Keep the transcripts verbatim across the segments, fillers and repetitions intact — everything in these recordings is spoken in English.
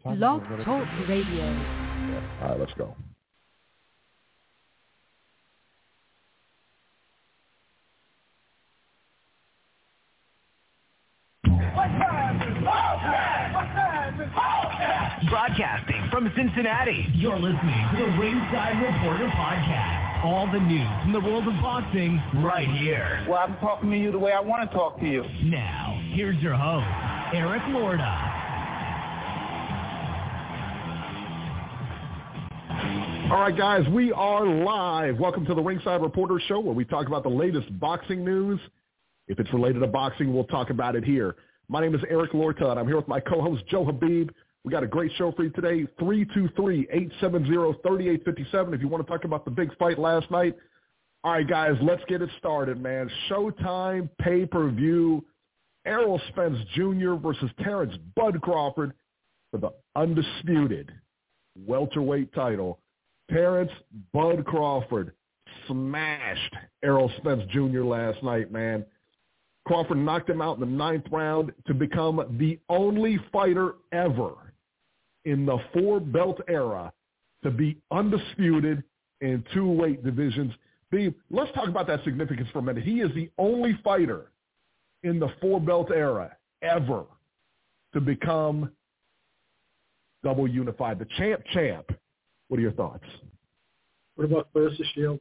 Blog Talk Radio. Yeah. All right, let's go. Broadcasting from Cincinnati, you're listening to the Ringside Reporter Podcast. All the news from the world of boxing right here. Well, I'm talking to you the way I want to talk to you. Now, here's your host, Eric Lorda. All right, guys, we are live. Welcome to the Ringside Reporter Show, where we talk about the latest boxing news. If it's related to boxing, we'll talk about it here. My name is Eric Lorta, and I'm here with my co-host, Joe Habib. We got a great show for you today, three two three, eight seven zero, three eight five seven, if you want to talk about the big fight last night. All right, guys, let's get it started, man. Showtime pay-per-view, Errol Spence Junior versus Terrence Bud Crawford for the undisputed welterweight title. Terrence Bud Crawford smashed Errol Spence Junior last night, man. Crawford knocked him out in the ninth round to become the only fighter ever in the four-belt era to be undisputed in two weight divisions. Beeb, let's talk about that significance for a minute. He is the only fighter in the four-belt era ever to become double unified, the champ champ. What are your thoughts? What about Claressa Shields?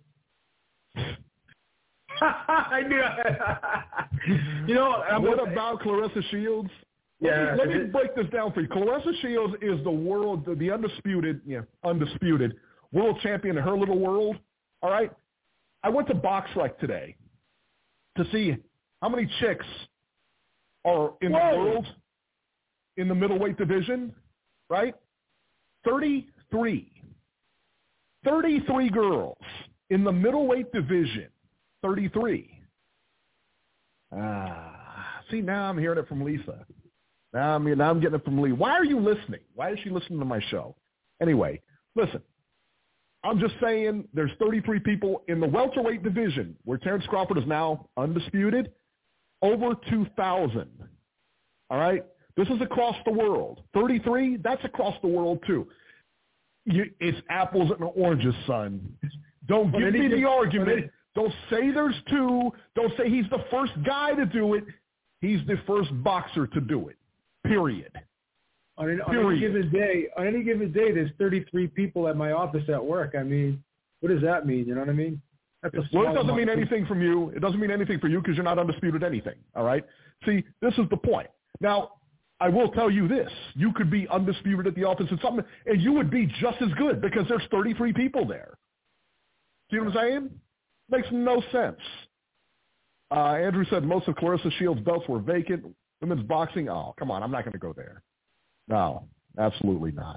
I knew it. You know, I'm what gonna, about Claressa Shields? Yeah, let me, let me break this down for you. Claressa Shields is the world, the, the undisputed, yeah, undisputed world champion in her little world. All right. I went to BoxRec today to see how many chicks are in Whoa. the world in the middleweight division. Right, thirty-three. thirty-three girls in the middleweight division. thirty-three. Ah, see, now I'm hearing it from Lisa. Now I'm, now I'm getting it from Lee. Why are you listening? Why is she listening to my show? Anyway, listen, I'm just saying there's thirty-three people in the welterweight division where Terrence Crawford is now undisputed, over two thousand. All right? This is across the world. thirty-three, that's across the world too. You, it's apples and oranges, son. Don't give me the argument. Don't say there's two. Don't say he's the first guy to do it. He's the first boxer to do it, period. On, an, on period. any given day, on any given day, there's thirty-three people at my office at work. I mean, what does that mean? You know what I mean? That's a well, it doesn't mean amount. anything from you. It doesn't mean anything for you because you're not undisputed anything, all right? See, this is the point. Now, I will tell you this. You could be undisputed at the office and something, and you would be just as good because there's thirty-three people there. See what I'm saying? Makes no sense. Uh, Andrew said most of Claressa Shields' belts were vacant. Women's boxing, oh, come on. I'm not going to go there. No, absolutely not.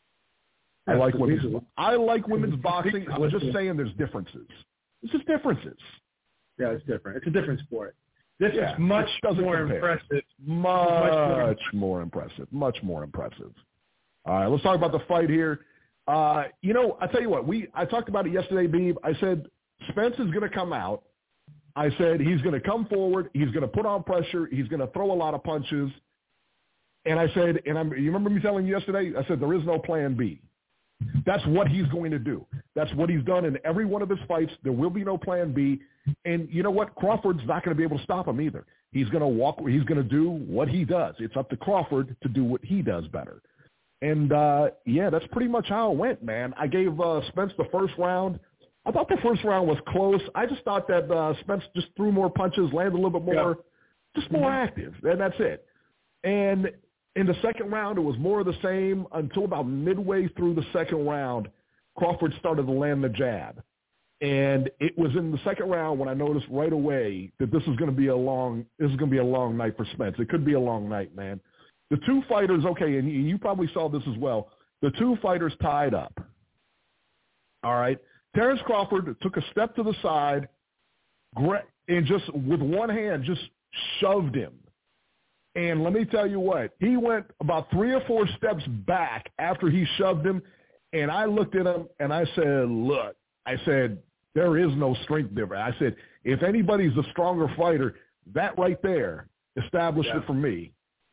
I like women's, I like women's boxing. I'm just saying there's differences. It's just differences. Yeah, it's different. It's a different sport. This yeah, is much more compare. impressive. Much, much more impressive. Much more impressive. All right, let's talk about the fight here. Uh, you know, I tell you what, we I talked about it yesterday, Beeb. I said Spence is going to come out. I said he's going to come forward. He's going to put on pressure. He's going to throw a lot of punches. And I said, and I'm, you remember me telling you yesterday? I said there is no plan B. That's what he's going to do. That's what he's done in every one of his fights. There will be no plan B. And you know what? Crawford's not going to be able to stop him either. He's going to walk. He's going to do what he does. It's up to Crawford to do what he does better. And, uh, yeah, that's pretty much how it went, man. I gave uh, Spence the first round. I thought the first round was close. I just thought that uh, Spence just threw more punches, landed a little bit more, yeah. just more active, and that's it. And in the second round, it was more of the same until about midway through the second round, Crawford started to land the jab. And it was in the second round when I noticed right away that this is going to be a long, this is going to be a long night for Spence. It could be a long night, man. The two fighters, okay, and you probably saw this as well. The two fighters tied up. All right. Terrence Crawford took a step to the side and just with one hand just shoved him. And let me tell you what, he went about three or four steps back after he shoved him, and I looked at him and I said, look, I said, there is no strength difference. I said, if anybody's the stronger fighter, that right there established yeah. it for me.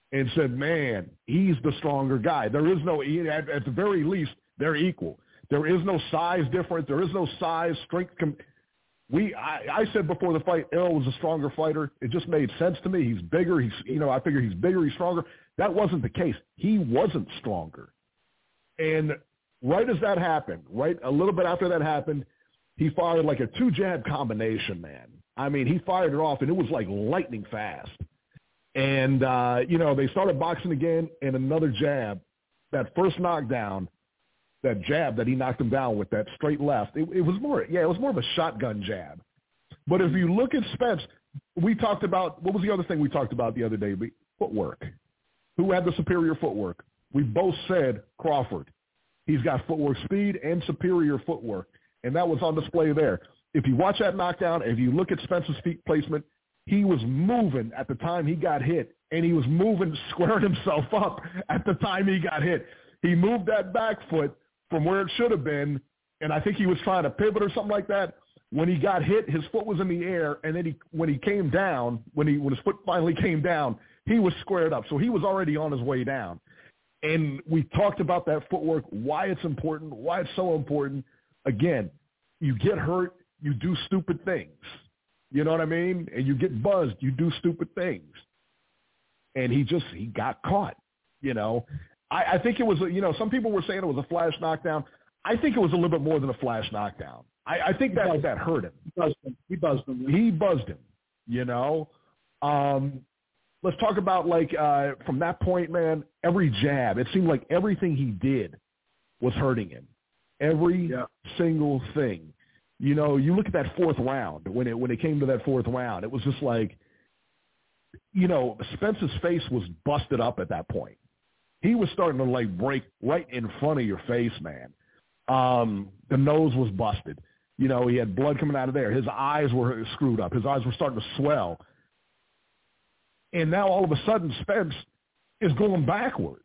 and said, man, he's the stronger guy. There is no, at, at the very least, they're equal. There is no size difference. There is no size, strength. Com- we, I, I said before the fight, Errol was a stronger fighter. It just made sense to me. He's bigger. He's, you know, I figure he's bigger. He's stronger. That wasn't the case. He wasn't stronger. And right as that happened, right, a little bit after that happened, he fired like a two-jab combination, man. I mean, he fired it off, and it was like lightning fast. And, uh, you know, they started boxing again, and another jab. That first knockdown, that jab that he knocked him down with, that straight left, it, it was more, yeah, it was more of a shotgun jab. But if you look at Spence, we talked about, what was the other thing we talked about the other day? Footwork. Who had the superior footwork? We both said Crawford. He's got footwork speed and superior footwork, and that was on display there. If you watch that knockdown, if you look at Spence's feet placement, he was moving at the time he got hit, and he was moving, squaring himself up at the time he got hit. He moved that back foot from where it should have been, and I think he was trying to pivot or something like that. When he got hit, his foot was in the air, and then he, when he came down, when he when his foot finally came down, he was squared up. So he was already on his way down. And we talked about that footwork, why it's important, why it's so important. Again, you get hurt, you do stupid things. You know what I mean? And you get buzzed, you do stupid things. And he just, he got caught, you know. I, I think it was, you know, some people were saying it was a flash knockdown. I think it was a little bit more than a flash knockdown. I, I think that, that hurt him. He buzzed him. He buzzed him. Yeah. He buzzed him, you know. Um, let's talk about, like, uh, from that point, man, every jab. It seemed like everything he did was hurting him. Every yeah. single thing. You know, you look at that fourth round, when it when it came to that fourth round, it was just like, you know, Spence's face was busted up at that point. He was starting to, like, break right in front of your face, man. Um, the nose was busted. You know, he had blood coming out of there. His eyes were screwed up. His eyes were starting to swell. And now all of a sudden Spence is going backwards.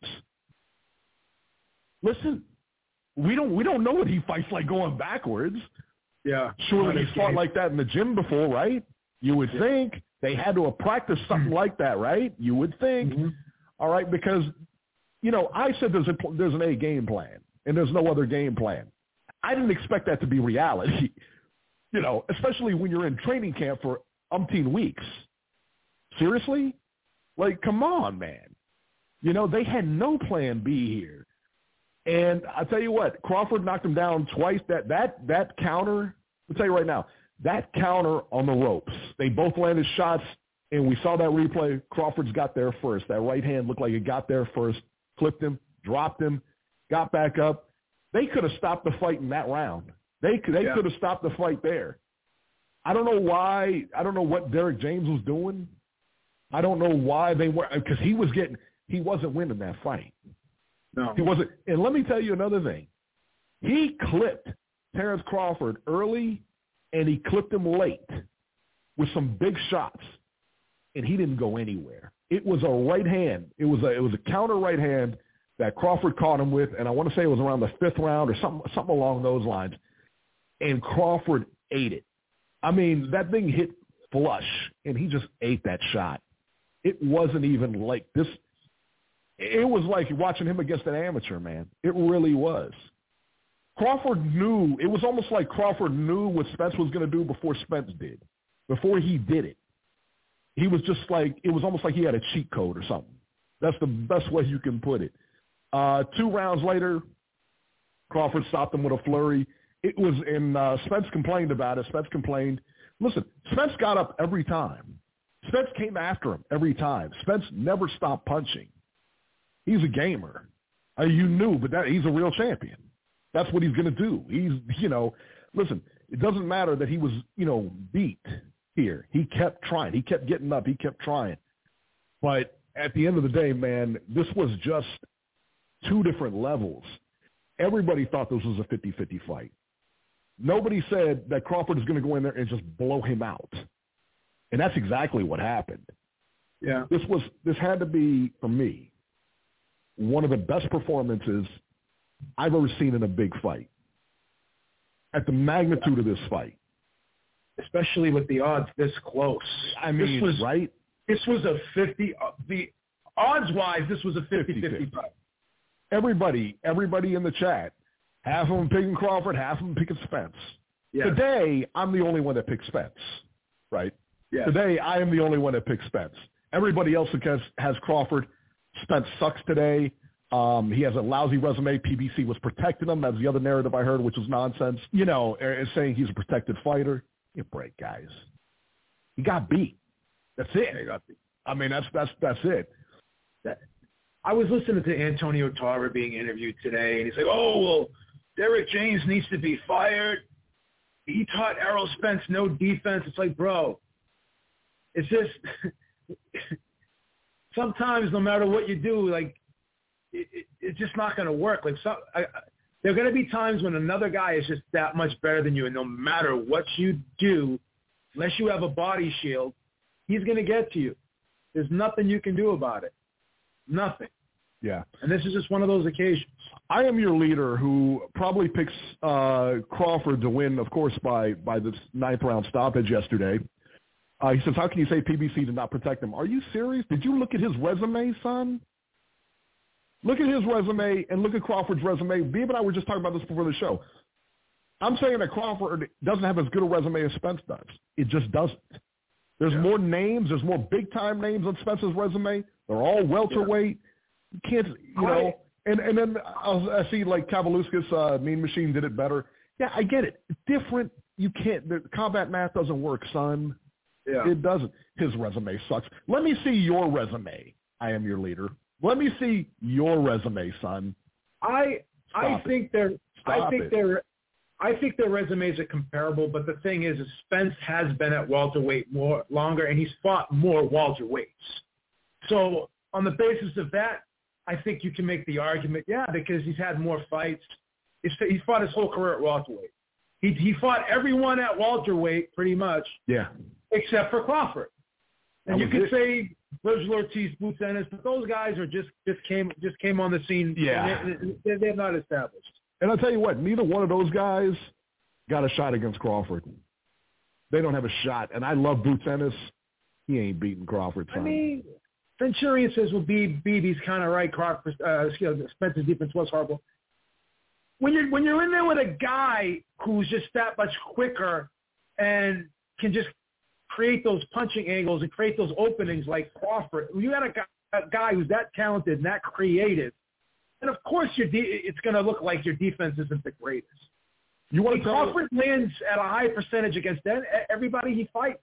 Listen, we don't we don't know what he fights like going backwards. Yeah. Surely he's fought like that in the gym before, right? You would yeah. think they had to have practiced something mm-hmm. like that, right? You would think. Mm-hmm. All right, because, you know, I said there's a there's an A game plan, and there's no other game plan. I didn't expect that to be reality, you know, especially when you're in training camp for umpteen weeks. Seriously? Like, come on, man. You know, they had no plan B here. And I'll tell you what, Crawford knocked him down twice. That that that counter, I'll tell you right now, that counter on the ropes, they both landed shots, and we saw that replay. Crawford's got there first. That right hand looked like it got there first, flipped him, dropped him, got back up. They could have stopped the fight in that round. They could, they yeah. could have stopped the fight there. I don't know why. I don't know what Derek James was doing. I don't know why they were, because he was getting, he wasn't winning that fight. No. He wasn't. And let me tell you another thing. He clipped Terrence Crawford early, and he clipped him late with some big shots, and he didn't go anywhere. It was a right hand. It was a, it was a counter right hand that Crawford caught him with, and I want to say it was around the fifth round or something, something along those lines, and Crawford ate it. I mean, that thing hit flush, and he just ate that shot. It wasn't even like this. It was like watching him against an amateur, man. It really was. Crawford knew. It was almost like Crawford knew what Spence was going to do before Spence did, before he did it. He was just like, it was almost like he had a cheat code or something. That's the best way you can put it. Uh, two rounds later, Crawford stopped him with a flurry. It was, and uh, Spence complained about it. Spence complained. Listen, Spence got up every time. Spence came after him every time. Spence never stopped punching. He's a gamer. Uh, you knew, but that he's a real champion. That's what he's going to do. He's, you know, listen, it doesn't matter that he was, you know, beat here. He kept trying. He kept getting up. He kept trying. But at the end of the day, man, this was just two different levels. Everybody thought this was a fifty-fifty fight. Nobody said that Crawford is going to go in there and just blow him out. And that's exactly what happened. Yeah. This was, this had to be, for me, one of the best performances I've ever seen in a big fight. At the magnitude of this fight. Especially with the odds this close. I mean, this was, right? This was a fifty, uh, the odds-wise, this was a fifty-fifty fight. Everybody, everybody in the chat, half of them picking Crawford, half of them picking Spence. Yes. Today, I'm the only one that picks Spence, right? Yes. Today, I am the only one that picks Spence. Everybody else has, has Crawford. Spence sucks today. Um, he has a lousy resume. P B C was protecting him. That's the other narrative I heard, which was nonsense. You know, is saying he's a protected fighter. Give a break, guys. He got beat. That's it. He got beat. I mean, that's that's that's it. That, I was listening to Antonio Tarver being interviewed today, and he's like, "Oh well, Derek James needs to be fired. He taught Errol Spence no defense." It's like, bro, it's just sometimes no matter what you do, like it, it, it's just not going to work. Like, some, I, I, there are going to be times when another guy is just that much better than you, and no matter what you do, unless you have a body shield, he's going to get to you. There's nothing you can do about it. Nothing. Yeah. And this is just one of those occasions. I am your leader who probably picks uh, Crawford to win, of course, by, by this ninth round stoppage yesterday. Uh, he says, how can you say P B C did not protect him? Are you serious? Did you look at his resume, son? Look at his resume and look at Crawford's resume. Beeb and I were just talking about this before the show. I'm saying that Crawford doesn't have as good a resume as Spence does. It just doesn't. There's yeah. more names. There's more big-time names on Spence's resume. They're all welterweight. Yeah. You can't, you know. And and then I see, like, Kavaluskas, uh, Mean Machine did it better. Yeah, I get it. Different. You can't. The combat math doesn't work, son. Yeah. It doesn't. His resume sucks. Let me see your resume. I am your leader. Let me see your resume, son. I Stop I it. think they're Stop I think it. they're I think their resumes are comparable, but the thing is, is Spence has been at welterweight more longer, and he's fought more welterweights. So on the basis of that, I think you can make the argument, yeah, because he's had more fights. He's, he's fought his whole career at welterweight. He he fought everyone at welterweight pretty much, Yeah. except for Crawford. And That you was could it. say Virgil Ortiz, Boots Ennis, but those guys are just just came just came on the scene. Yeah. They, they, they're not established. And I'll tell you what, neither one of those guys got a shot against Crawford. They don't have a shot. And I love Boots Ennis. He ain't beating Crawford, son. I mean, Centurion says, well, B B B's kind of right. Crawford, uh, Spencer's defense was horrible. When you're, when you're in there with a guy who's just that much quicker and can just create those punching angles and create those openings like Crawford, when you got a guy, a guy who's that talented and that creative, and of course your de- it's going to look like your defense isn't the greatest. You want to Crawford lands at a high percentage against everybody he fights.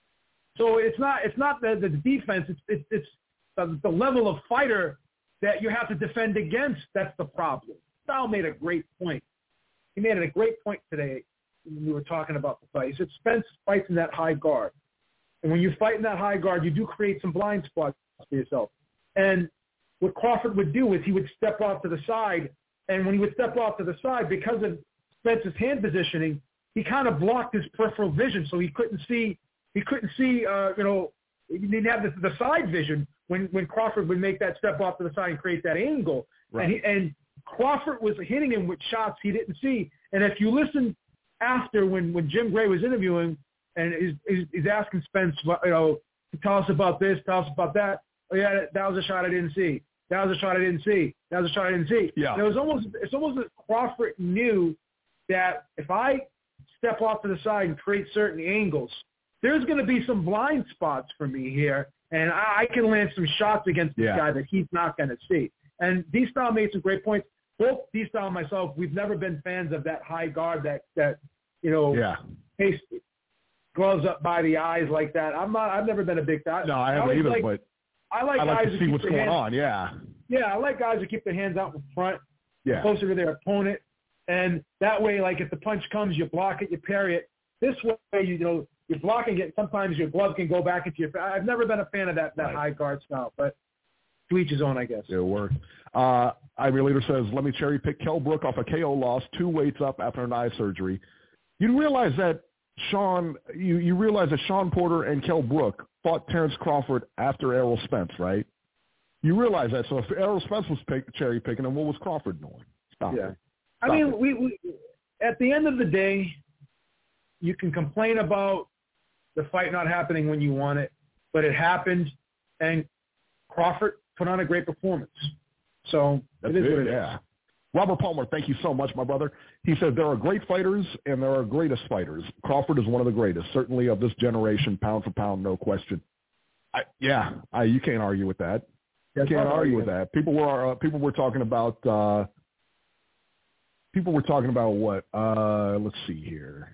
So it's not it's not the, the defense. It's it's, it's the, the level of fighter that you have to defend against. That's the problem. Sal made a great point. He made a great point today when we were talking about the fight. He said Spence fights in that high guard. And when you fight in that high guard, you do create some blind spots for yourself. And what Crawford would do is he would step off to the side. And when he would step off to the side, because of Spence's hand positioning, he kind of blocked his peripheral vision, so he couldn't see. He couldn't see. Uh, you know, he didn't have the, the side vision when, when Crawford would make that step off to the side and create that angle. Right. And, he, and Crawford was hitting him with shots he didn't see. And if you listen after when, when Jim Gray was interviewing and he's, he's, he's asking Spence, you know, tell us about this, tell us about that. Oh yeah, that was a shot I didn't see. That was a shot I didn't see. That was a shot I didn't see. Yeah. And it was almost. It's almost as Crawford knew that if I step off to the side and create certain angles, there's going to be some blind spots for me here, and I, I can land some shots against this Yeah. guy that he's not going to see. And D-Style made some great points. Both D-Style and myself, we've never been fans of that high guard that, that you know, Yeah. pace, gloves up by the eyes like that. I'm not. I've never been a big guy. No, I haven't either, like, but I like I guys like to who see keep what's their going hands, on, yeah. Yeah, I like guys who keep their hands out in front, Yeah. closer to their opponent, and that way, like if the punch comes, you block it, you parry it. This way, you know, you're blocking it. Sometimes your glove can go back into your. I've never been a fan of that that Right. high guard style, but to each his own, I guess. It'll work. Uh, Ivy Leader says, let me cherry pick Kell Brook off a K O loss, two weights up after an eye surgery. You realize that Sean, you, you realize that Sean Porter and Kell Brook fought Terrence Crawford after Errol Spence, right? You realize that. So if Errol Spence was pick, cherry picking him, what was Crawford doing? Stop Yeah. it. I Stop mean, it. we, we at the end of the day, you can complain about the fight not happening when you want it, but it happened, and Crawford put on a great performance. So That's it is it, what it yeah. is. Robert Palmer, thank you so much, my brother. He said there are great fighters and there are greatest fighters. Crawford is one of the greatest, certainly of this generation, pound for pound, no question. I, yeah, I, you can't argue with that. You That's can't not argue arguing. with that. People were uh, people were talking about uh, people were talking about what? Uh, let's see here.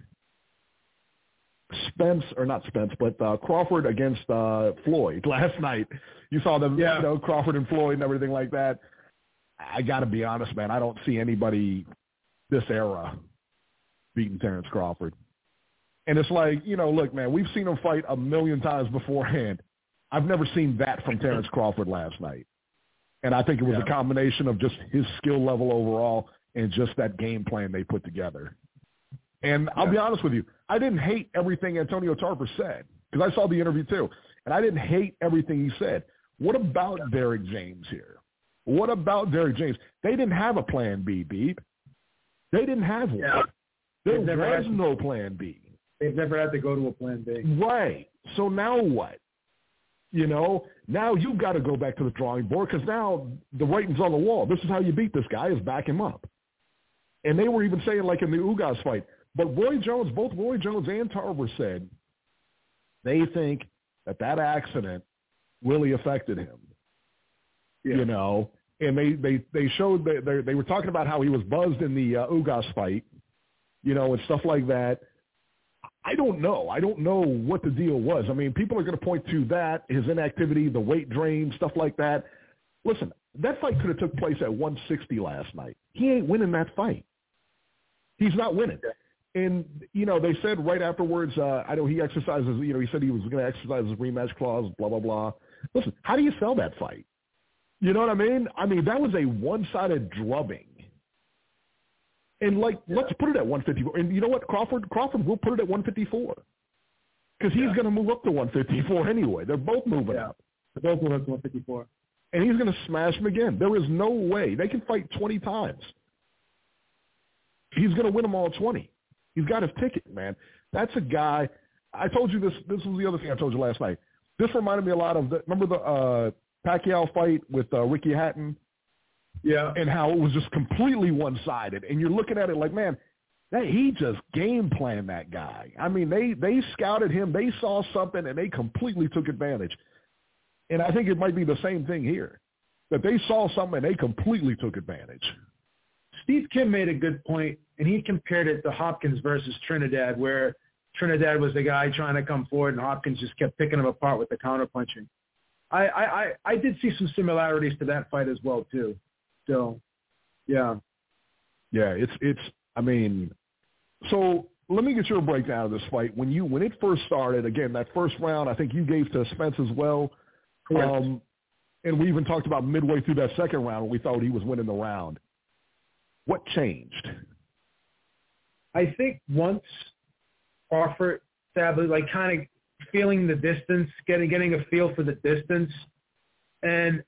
Spence, or not Spence, but uh, Crawford against uh, Floyd last night. You saw them, yeah. you know, Crawford and Floyd and everything like that. I got to be honest, man. I don't see anybody this era beating Terrence Crawford. And it's like, you know, look, man, we've seen him fight a million times beforehand. I've never seen that from Terrence Crawford last night. And I think it was yeah. a combination of just his skill level overall and just that game plan they put together. And I'll yeah. be honest with you, I didn't hate everything Antonio Tarver said because I saw the interview too. And I didn't hate everything he said. What about yeah. Derrick James here? What about Derrick James? They didn't have a plan B, Beeb. They didn't have one. Yeah. There never was had, no plan B. They've never had to go to a plan B. Right. So now what? You know, now you've got to go back to the drawing board because now the writing's on the wall. This is how you beat this guy, is back him up. And they were even saying, like in the Ugas fight, but Roy Jones, both Roy Jones and Tarver said they think that that accident really affected him. Yeah. You know, and they, they, they showed that they, they were talking about how he was buzzed in the uh, Ugas fight, you know, and stuff like that. I don't know. I don't know what the deal was. I mean, people are going to point to that, his inactivity, the weight drain, stuff like that. Listen, that fight could have took place at one sixty last night. He ain't winning that fight. He's not winning. And, you know, they said right afterwards, uh, I know he exercises, you know, he said he was going to exercise his rematch clause, blah, blah, blah. Listen, how do you sell that fight? You know what I mean? I mean, that was a one-sided drubbing. And, like, yeah. let's put it at one fifty-four. And you know what? Crawford Crawford will put it at one fifty-four because he's yeah. going to move up to one fifty-four anyway. They're both moving yeah. up. They're both moving up to one fifty-four. And he's going to smash him again. There is no way. They can fight twenty times. He's going to win them all twenty. He's got his ticket, man. That's a guy. I told you this. This was the other thing I told you last night. This reminded me a lot of the, remember the uh, Pacquiao fight with uh, Ricky Hatton? Yeah. And how it was just completely one-sided. And you're looking at it like, man, that, he just game planned that guy. I mean, they, they scouted him. They saw something, and they completely took advantage. And I think it might be the same thing here, that they saw something, and they completely took advantage. Steve Kim made a good point, and he compared it to Hopkins versus Trinidad, where Trinidad was the guy trying to come forward, and Hopkins just kept picking him apart with the counterpunching. I, I, I, I did see some similarities to that fight as well, too. So, yeah. Yeah, it's, it's, I mean, so let me get your breakdown of this fight. When you, when it first started, again, that first round, I think you gave to Spence as well. Correct. Um, and we even talked about midway through that second round when we thought he was winning the round. What changed? I think once Crawford established, like kind of feeling the distance, getting getting a feel for the distance, and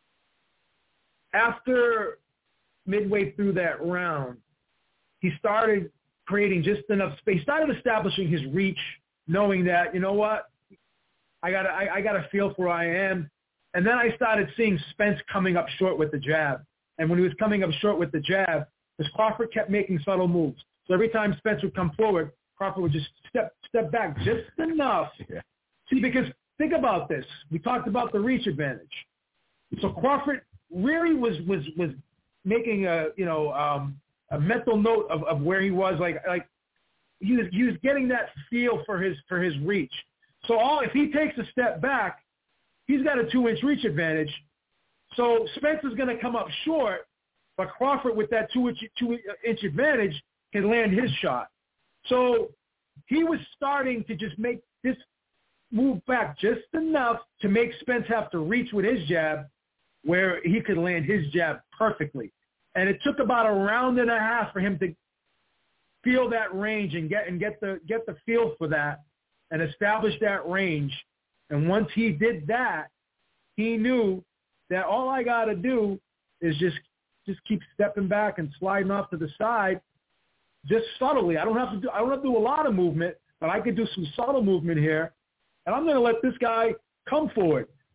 after midway through that round, he started creating just enough space. He started establishing his reach, knowing that, you know what, I got I, I got a feel for where I am. And then I started seeing Spence coming up short with the jab. And when he was coming up short with the jab, because Crawford kept making subtle moves. So every time Spence would come forward, Crawford would just step step back just enough. Yeah. See, because think about this. We talked about the reach advantage. So Crawford really was was was making a you know um, a mental note of, of where he was. Like like he was he was getting that feel for his for his reach. So all if he takes a step back, he's got a two inch reach advantage. So Spence is going to come up short, but Crawford with that two inch two inch advantage can land his shot. So he was starting to just make this move back just enough to make Spence have to reach with his jab where he could land his jab perfectly. And it took about a round and a half for him to feel that range and get and get the get the feel for that and establish that range. And once he did that, he knew that all I got to do is just just keep stepping back and sliding off to the side, just subtly. I don't have to do I don't have to do a lot of movement, but I could do some subtle movement here. And I'm going to let this guy come forward.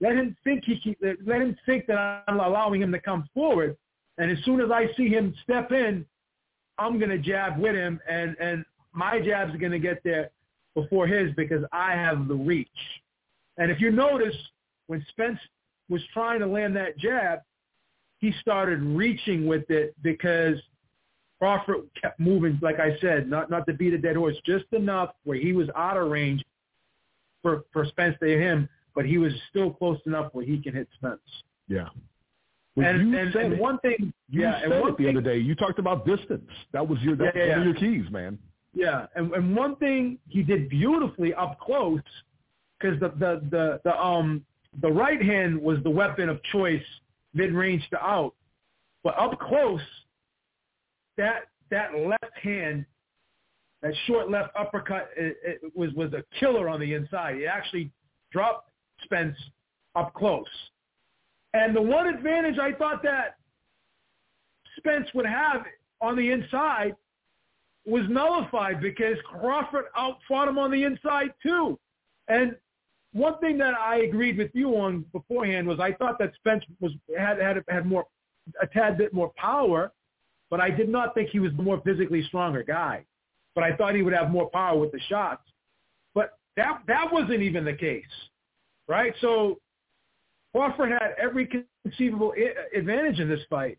Let him think he keep, let him think that I'm allowing him to come forward. And as soon as I see him step in, I'm going to jab with him, and, and my jabs are going to get there before his because I have the reach. And if you notice, when Spence was trying to land that jab, he started reaching with it because Crawford kept moving, like I said, not, not to beat a dead horse, just enough where he was out of range for, for Spence to hit him, but he was still close enough where he can hit Spence. Yeah. Well, and, you and, said and it. one thing, you yeah, said and one it the thing, other day. You talked about distance. That was your that yeah, yeah, one of yeah. your keys, man. Yeah, and, and one thing he did beautifully up close, because the, the the the um the right hand was the weapon of choice, mid range to out, but up close, that that left hand, that short left uppercut, it, it was was a killer on the inside. It actually dropped Spence up close. And the one advantage I thought that Spence would have on the inside was nullified because Crawford outfought him on the inside too. And one thing that I agreed with you on beforehand was I thought that Spence was had had had more a tad bit more power, but I did not think he was the more physically stronger guy. But I thought he would have more power with the shots. But that that wasn't even the case, right? So Crawford had every conceivable advantage in this fight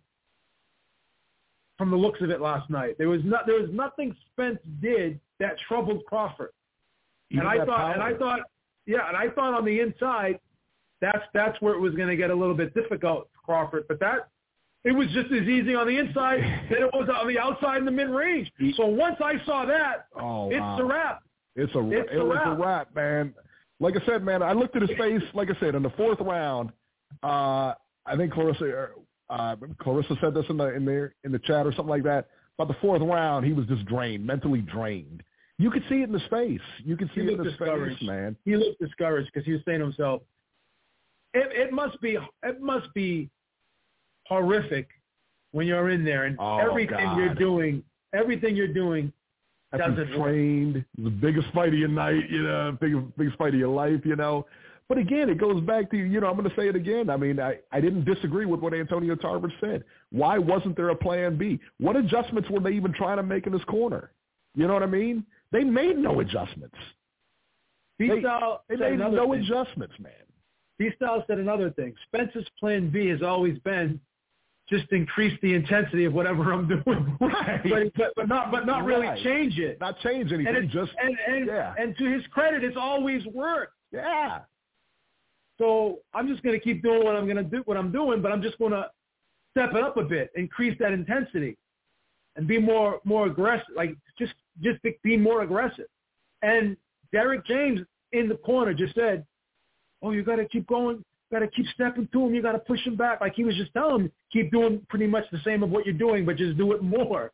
from the looks of it last night. There was not, there was nothing Spence did that troubled Crawford. Even and I thought, power. and I thought, yeah, and I thought on the inside, that's that's where it was going to get a little bit difficult for Crawford. But that it was just as easy on the inside than it was on the outside in the mid range. So once I saw that, oh, it's wow. a wrap. It's a it's it a was wrap. a wrap, man. Like I said, man, I looked at his face. Like I said, in the fourth round, uh, I think Clarissa uh, Clarissa said this in the in the in the chat or something like that. About the fourth round, he was just drained, mentally drained. You could see it in his face. You could see he it in his discouraged. face, man. He looked discouraged because he was saying to himself, "It, it must be it must be horrific when you're in there and oh, everything God. you're doing, everything you're doing." After you trained, the biggest fight of your night, you know, biggest, biggest fight of your life, you know. But again, it goes back to, you know, I'm going to say it again. I mean, I, I didn't disagree with what Antonio Tarver said. Why wasn't there a plan B? What adjustments were they even trying to make in his corner? You know what I mean? They made no adjustments. They, they made no thing. adjustments, man. B-Style said another thing. Spence's plan B has always been just increase the intensity of whatever I'm doing, right? But, but, but not, but not really right. change it. Not change anything. And just and and, yeah. and to his credit, it's always worked. Yeah. So I'm just going to keep doing what I'm going to do, what I'm doing, but I'm just going to step it up a bit, increase that intensity, and be more more aggressive. Like just just be more aggressive. And Derek James in the corner just said, "Oh, you got to keep going." Got to keep stepping to him. You got to push him back. Like he was just telling him, keep doing pretty much the same of what you're doing, but just do it more.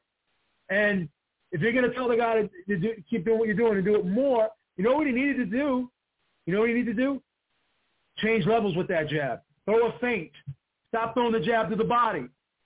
And if you're going to tell the guy to, to do, keep doing what you're doing and do it more, you know what he needed to do? You know what he needed to do? Change levels with that jab. Throw a feint. Stop throwing the jab to the body.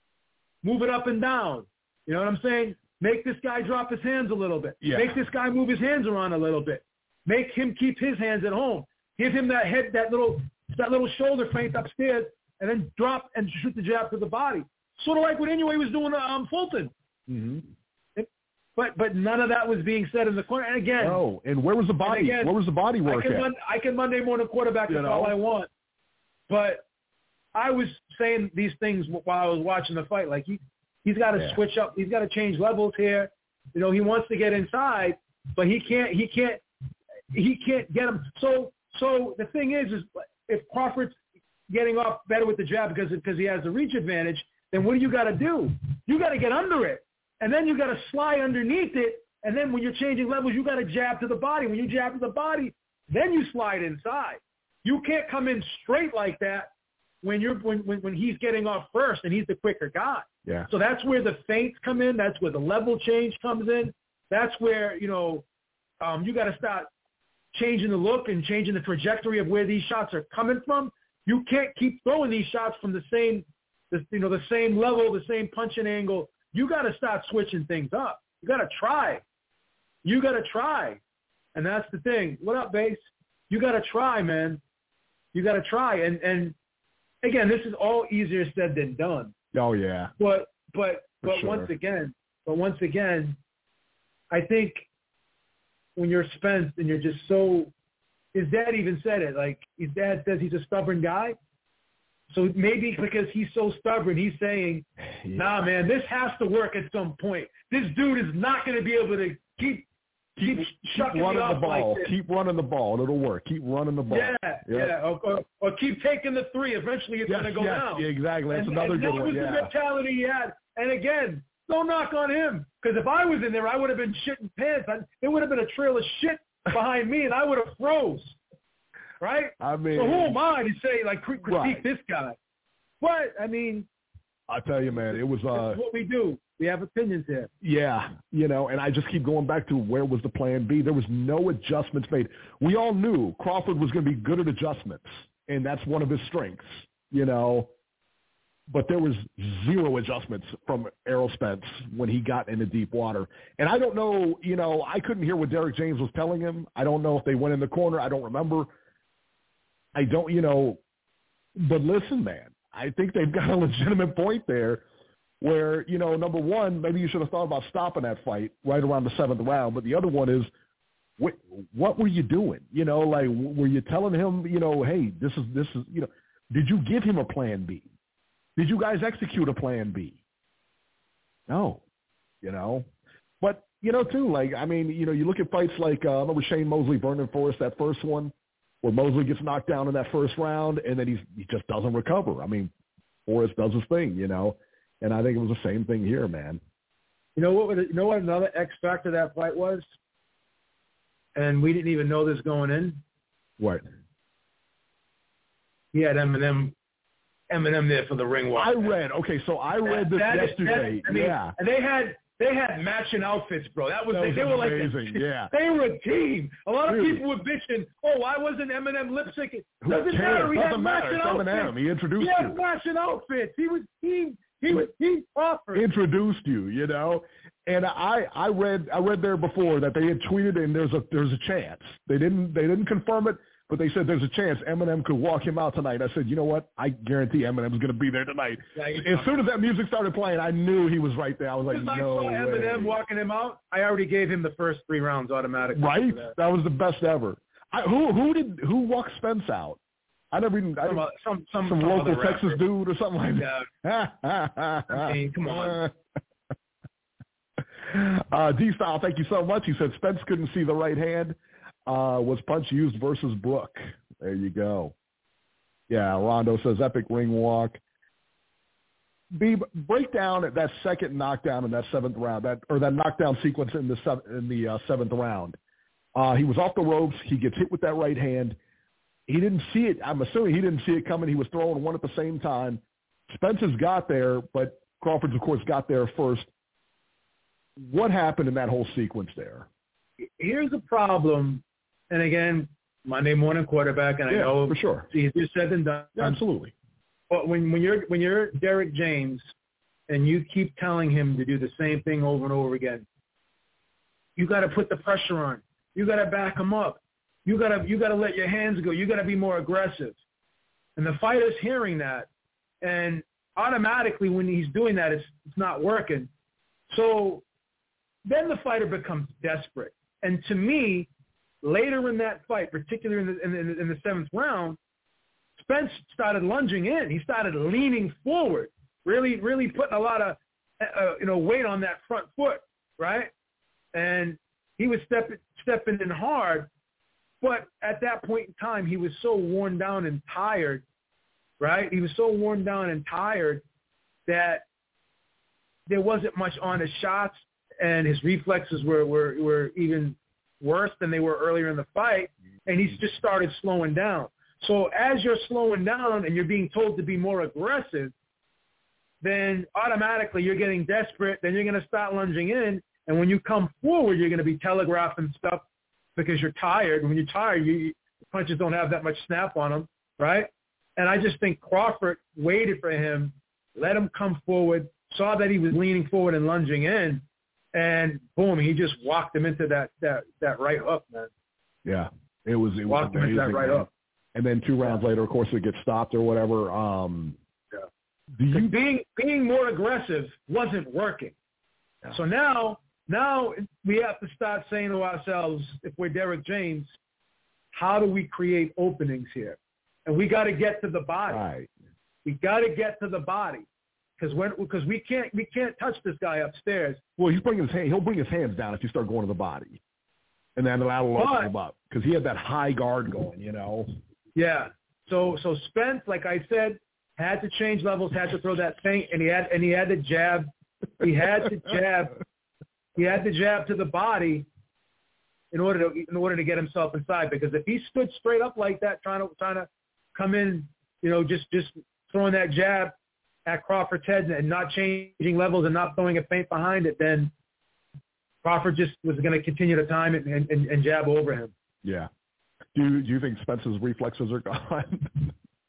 Move it up and down. You know what I'm saying? Make this guy drop his hands a little bit. Yeah. Make this guy move his hands around a little bit. Make him keep his hands at home. Give him that head, that little that little shoulder feint upstairs, and then drop and shoot the jab to the body. Sort of like what Inoue was doing to um, Fulton. Mm-hmm. It, but but none of that was being said in the corner. And again, oh, and where was the body? Again, where was the body work I can, at? mon- I can Monday morning quarterback you that's know? all I want. But I was saying these things while I was watching the fight. Like he he's got to yeah. switch up. He's got to change levels here. You know, he wants to get inside, but he can't. He can't. He can't get him. So so the thing is, is if Crawford's getting off better with the jab because because he has the reach advantage, then what do you got to do? You got to get under it, and then you got to slide underneath it, and then when you're changing levels, you got to jab to the body. When you jab to the body, then you slide inside. You can't come in straight like that when you're when when, when he's getting off first and he's the quicker guy. Yeah. So that's where the feints come in. That's where the level change comes in. That's where you know um, you got to start changing the look and changing the trajectory of where these shots are coming from. You can't keep throwing these shots from the same, the, you know, the same level, the same punching angle. You got to start switching things up. You got to try. You got to try, and that's the thing. What up, Base? You got to try, man. You got to try. And, and again, this is all easier said than done. Oh, yeah. But, but, For but sure. once again, but once again, I think when you're Spence and you're just so, his dad even said it, like his dad says he's a stubborn guy. So maybe because he's so stubborn, he's saying, yeah. nah, man, this has to work at some point. This dude is not going to be able to keep keep, Keep, keep running the ball. Like keep running the ball. It'll work. Keep running the ball. Yeah, yep. yeah. Or, or, or keep taking the three. Eventually it's yes, going to go yes, down. Yeah, exactly. That's and, another and good that one. was Yeah. the mentality he had. And again, don't knock on him. Because if I was in there, I would have been shitting pants. I, there would have been a trail of shit behind me, and I would have froze. Right? I mean, so who am I to say, like, critique right. this guy? But, I mean, I tell you, man, it was uh, that's what we do. We have opinions here. Yeah, you know, and I just keep going back to where was the plan B. There was no adjustments made. We all knew Crawford was going to be good at adjustments, and that's one of his strengths, you know. But there was zero adjustments from Errol Spence when he got into deep water. And I don't know, you know, I couldn't hear what Derek James was telling him. I don't know if they went in the corner. I don't remember. I don't, you know, but listen, man, I think they've got a legitimate point there where, you know, number one, maybe you should have thought about stopping that fight right around the seventh round. But the other one is, what, what were you doing? You know, like, were you telling him, you know, hey, this is, this is, you know, did you give him a plan B? Did you guys execute a plan B? No, you know. But, you know, too, like, I mean, you know, you look at fights like, uh, I remember Shane Mosley, Vernon Forrest, that first one, where Mosley gets knocked down in that first round, and then he's, he just doesn't recover. I mean, Forrest does his thing, you know. And I think it was the same thing here, man. You know what? You know what another X factor that fight was? And we didn't even know this going in. What? He had Eminem, Eminem there for the ring walk. I read. Okay, so I read this that, yesterday. That, I mean, yeah. And they had they had matching outfits, bro. That was, that they, was they were amazing. like a, yeah. They were a team. A lot of Dude. people were bitching. Oh, why wasn't Eminem lip syncing? Who Doesn't cares? matter. He Doesn't had matter. matching It's Eminem. outfits. He introduced He had you. matching outfits. He was he he was he offered. Introduced you, you know. And I, I read I read there before that they had tweeted, and there's a there's a chance. They didn't they didn't confirm it, but they said there's a chance Eminem could walk him out tonight. I said, you know what? I guarantee Eminem's going to be there tonight. Yeah, as soon as that music started playing, I knew he was right there. I was like, Because no I saw way. Eminem walking him out, I already gave him the first three rounds automatically. Right? That. That was the best ever. I, who who did who walked Spence out? I never even I Some, uh, some, some, some, some local other Texas rapper. dude or something like Yeah. that. I mean, come on. Uh, D-Style, thank you so much. He said Spence couldn't see the right hand. Uh, was punch used versus Brooke? There you go. Yeah, Rondo says epic ring walk. B, break down that second knockdown in that seventh round, that or that knockdown sequence in the sev- in the uh, seventh round. Uh, he was off the ropes. He gets hit with that right hand. He didn't see it. I'm assuming he didn't see it coming. He was throwing one at the same time. Spence's got there, but Crawford's, of course, got there first. What happened in that whole sequence there? Here's the problem, and again, Monday morning quarterback, and yeah, I know for sure. it's easier said than done. Yeah, absolutely. But when, when you're when you're Derek James, and you keep telling him to do the same thing over and over again, you got to put the pressure on. You got to back him up. You got to you got to let your hands go. You got to be more aggressive. And the fighter's hearing that, and automatically when he's doing that, it's it's not working. So then the fighter becomes desperate. And to me, later in that fight, particularly in the, in the, in the seventh round, Spence started lunging in. He started leaning forward, really, really putting a lot of, uh, you know, weight on that front foot, right? And he was stepping, stepping in hard. But at that point in time, he was so worn down and tired, right? He was so worn down and tired that there wasn't much on his shots, and his reflexes were, were, were even worse than they were earlier in the fight, and he's just started slowing down. So as you're slowing down and you're being told to be more aggressive, then automatically you're getting desperate, then you're going to start lunging in, and when you come forward, you're going to be telegraphing stuff because you're tired. When you're tired, you, the punches don't have that much snap on them, right? And I just think Crawford waited for him, let him come forward, saw that he was leaning forward and lunging in, and boom, he just walked him into that that, that right hook, man. Yeah, it was it walked was him into that right hook. and then two rounds later, of course, it gets stopped or whatever. Um, yeah. do you being being more aggressive wasn't working. Yeah. So now now we have to start saying to ourselves, if we're Derrick James, how do we create openings here? And we got to get to the body. Right. We got to get to the body because when because we can't we can't touch this guy upstairs. Well, he's bringing his hand. He'll bring his hands down if you start going to the body, and then that'll open him up because he had that high guard going. You know. Yeah. So so Spence, like I said, had to change levels, had to throw that feint, and he had and he had to jab. He had to jab. He had to jab to the body in order to in order to get himself inside. Because if he stood straight up like that, trying to trying to come in, you know, just just throwing that jab at Crawford's head and not changing levels and not throwing a feint behind it, then Crawford just was going to continue to time it and, and, and jab over him. Yeah. Do you, do you think Spence's reflexes are gone?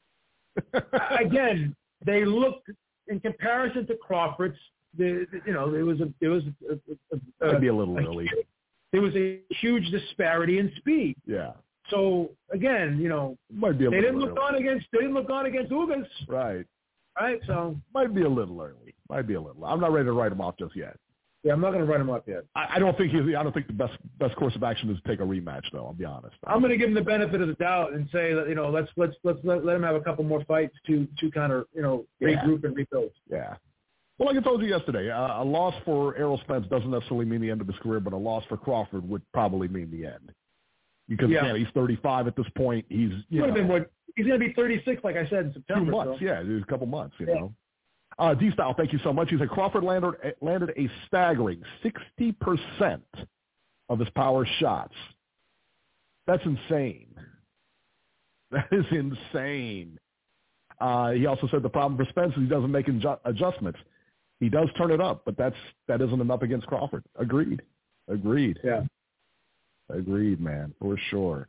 Again, they looked in comparison to Crawford's. The, the, you know, there was a there was a, a, a, Might be a little a, early. There was a huge disparity in speed. Yeah. So again, you know, might be a they little didn't look early. on against they didn't look on against Ugas. Right. Right. So might be a little early. Might be a little. I'm not ready to write him off just yet. Yeah, I'm not going to write him up yet. I, I don't think he's. I don't think the best best course of action is to take a rematch, though. I'll be honest. I'm going to give him the benefit of the doubt and say that, you know, let's let's let's let, let him have a couple more fights to to kind of, you know, regroup yeah. and rebuild. Yeah. Well, like I told you yesterday, uh, a loss for Errol Spence doesn't necessarily mean the end of his career, but a loss for Crawford would probably mean the end. Because yeah, again, he's thirty-five at this point. He's you know, been what, he's going to be thirty-six, like I said, in September. Two months, so. yeah, a couple months, you yeah. know. Uh, D-Style, thank you so much. He said Crawford landed, landed a staggering sixty percent of his power shots. That's insane. That is insane. Uh, he also said the problem for Spence is he doesn't make adju- adjustments. He does turn it up, but that's that isn't enough against Crawford. Agreed. Agreed. Yeah. Agreed, man, for sure.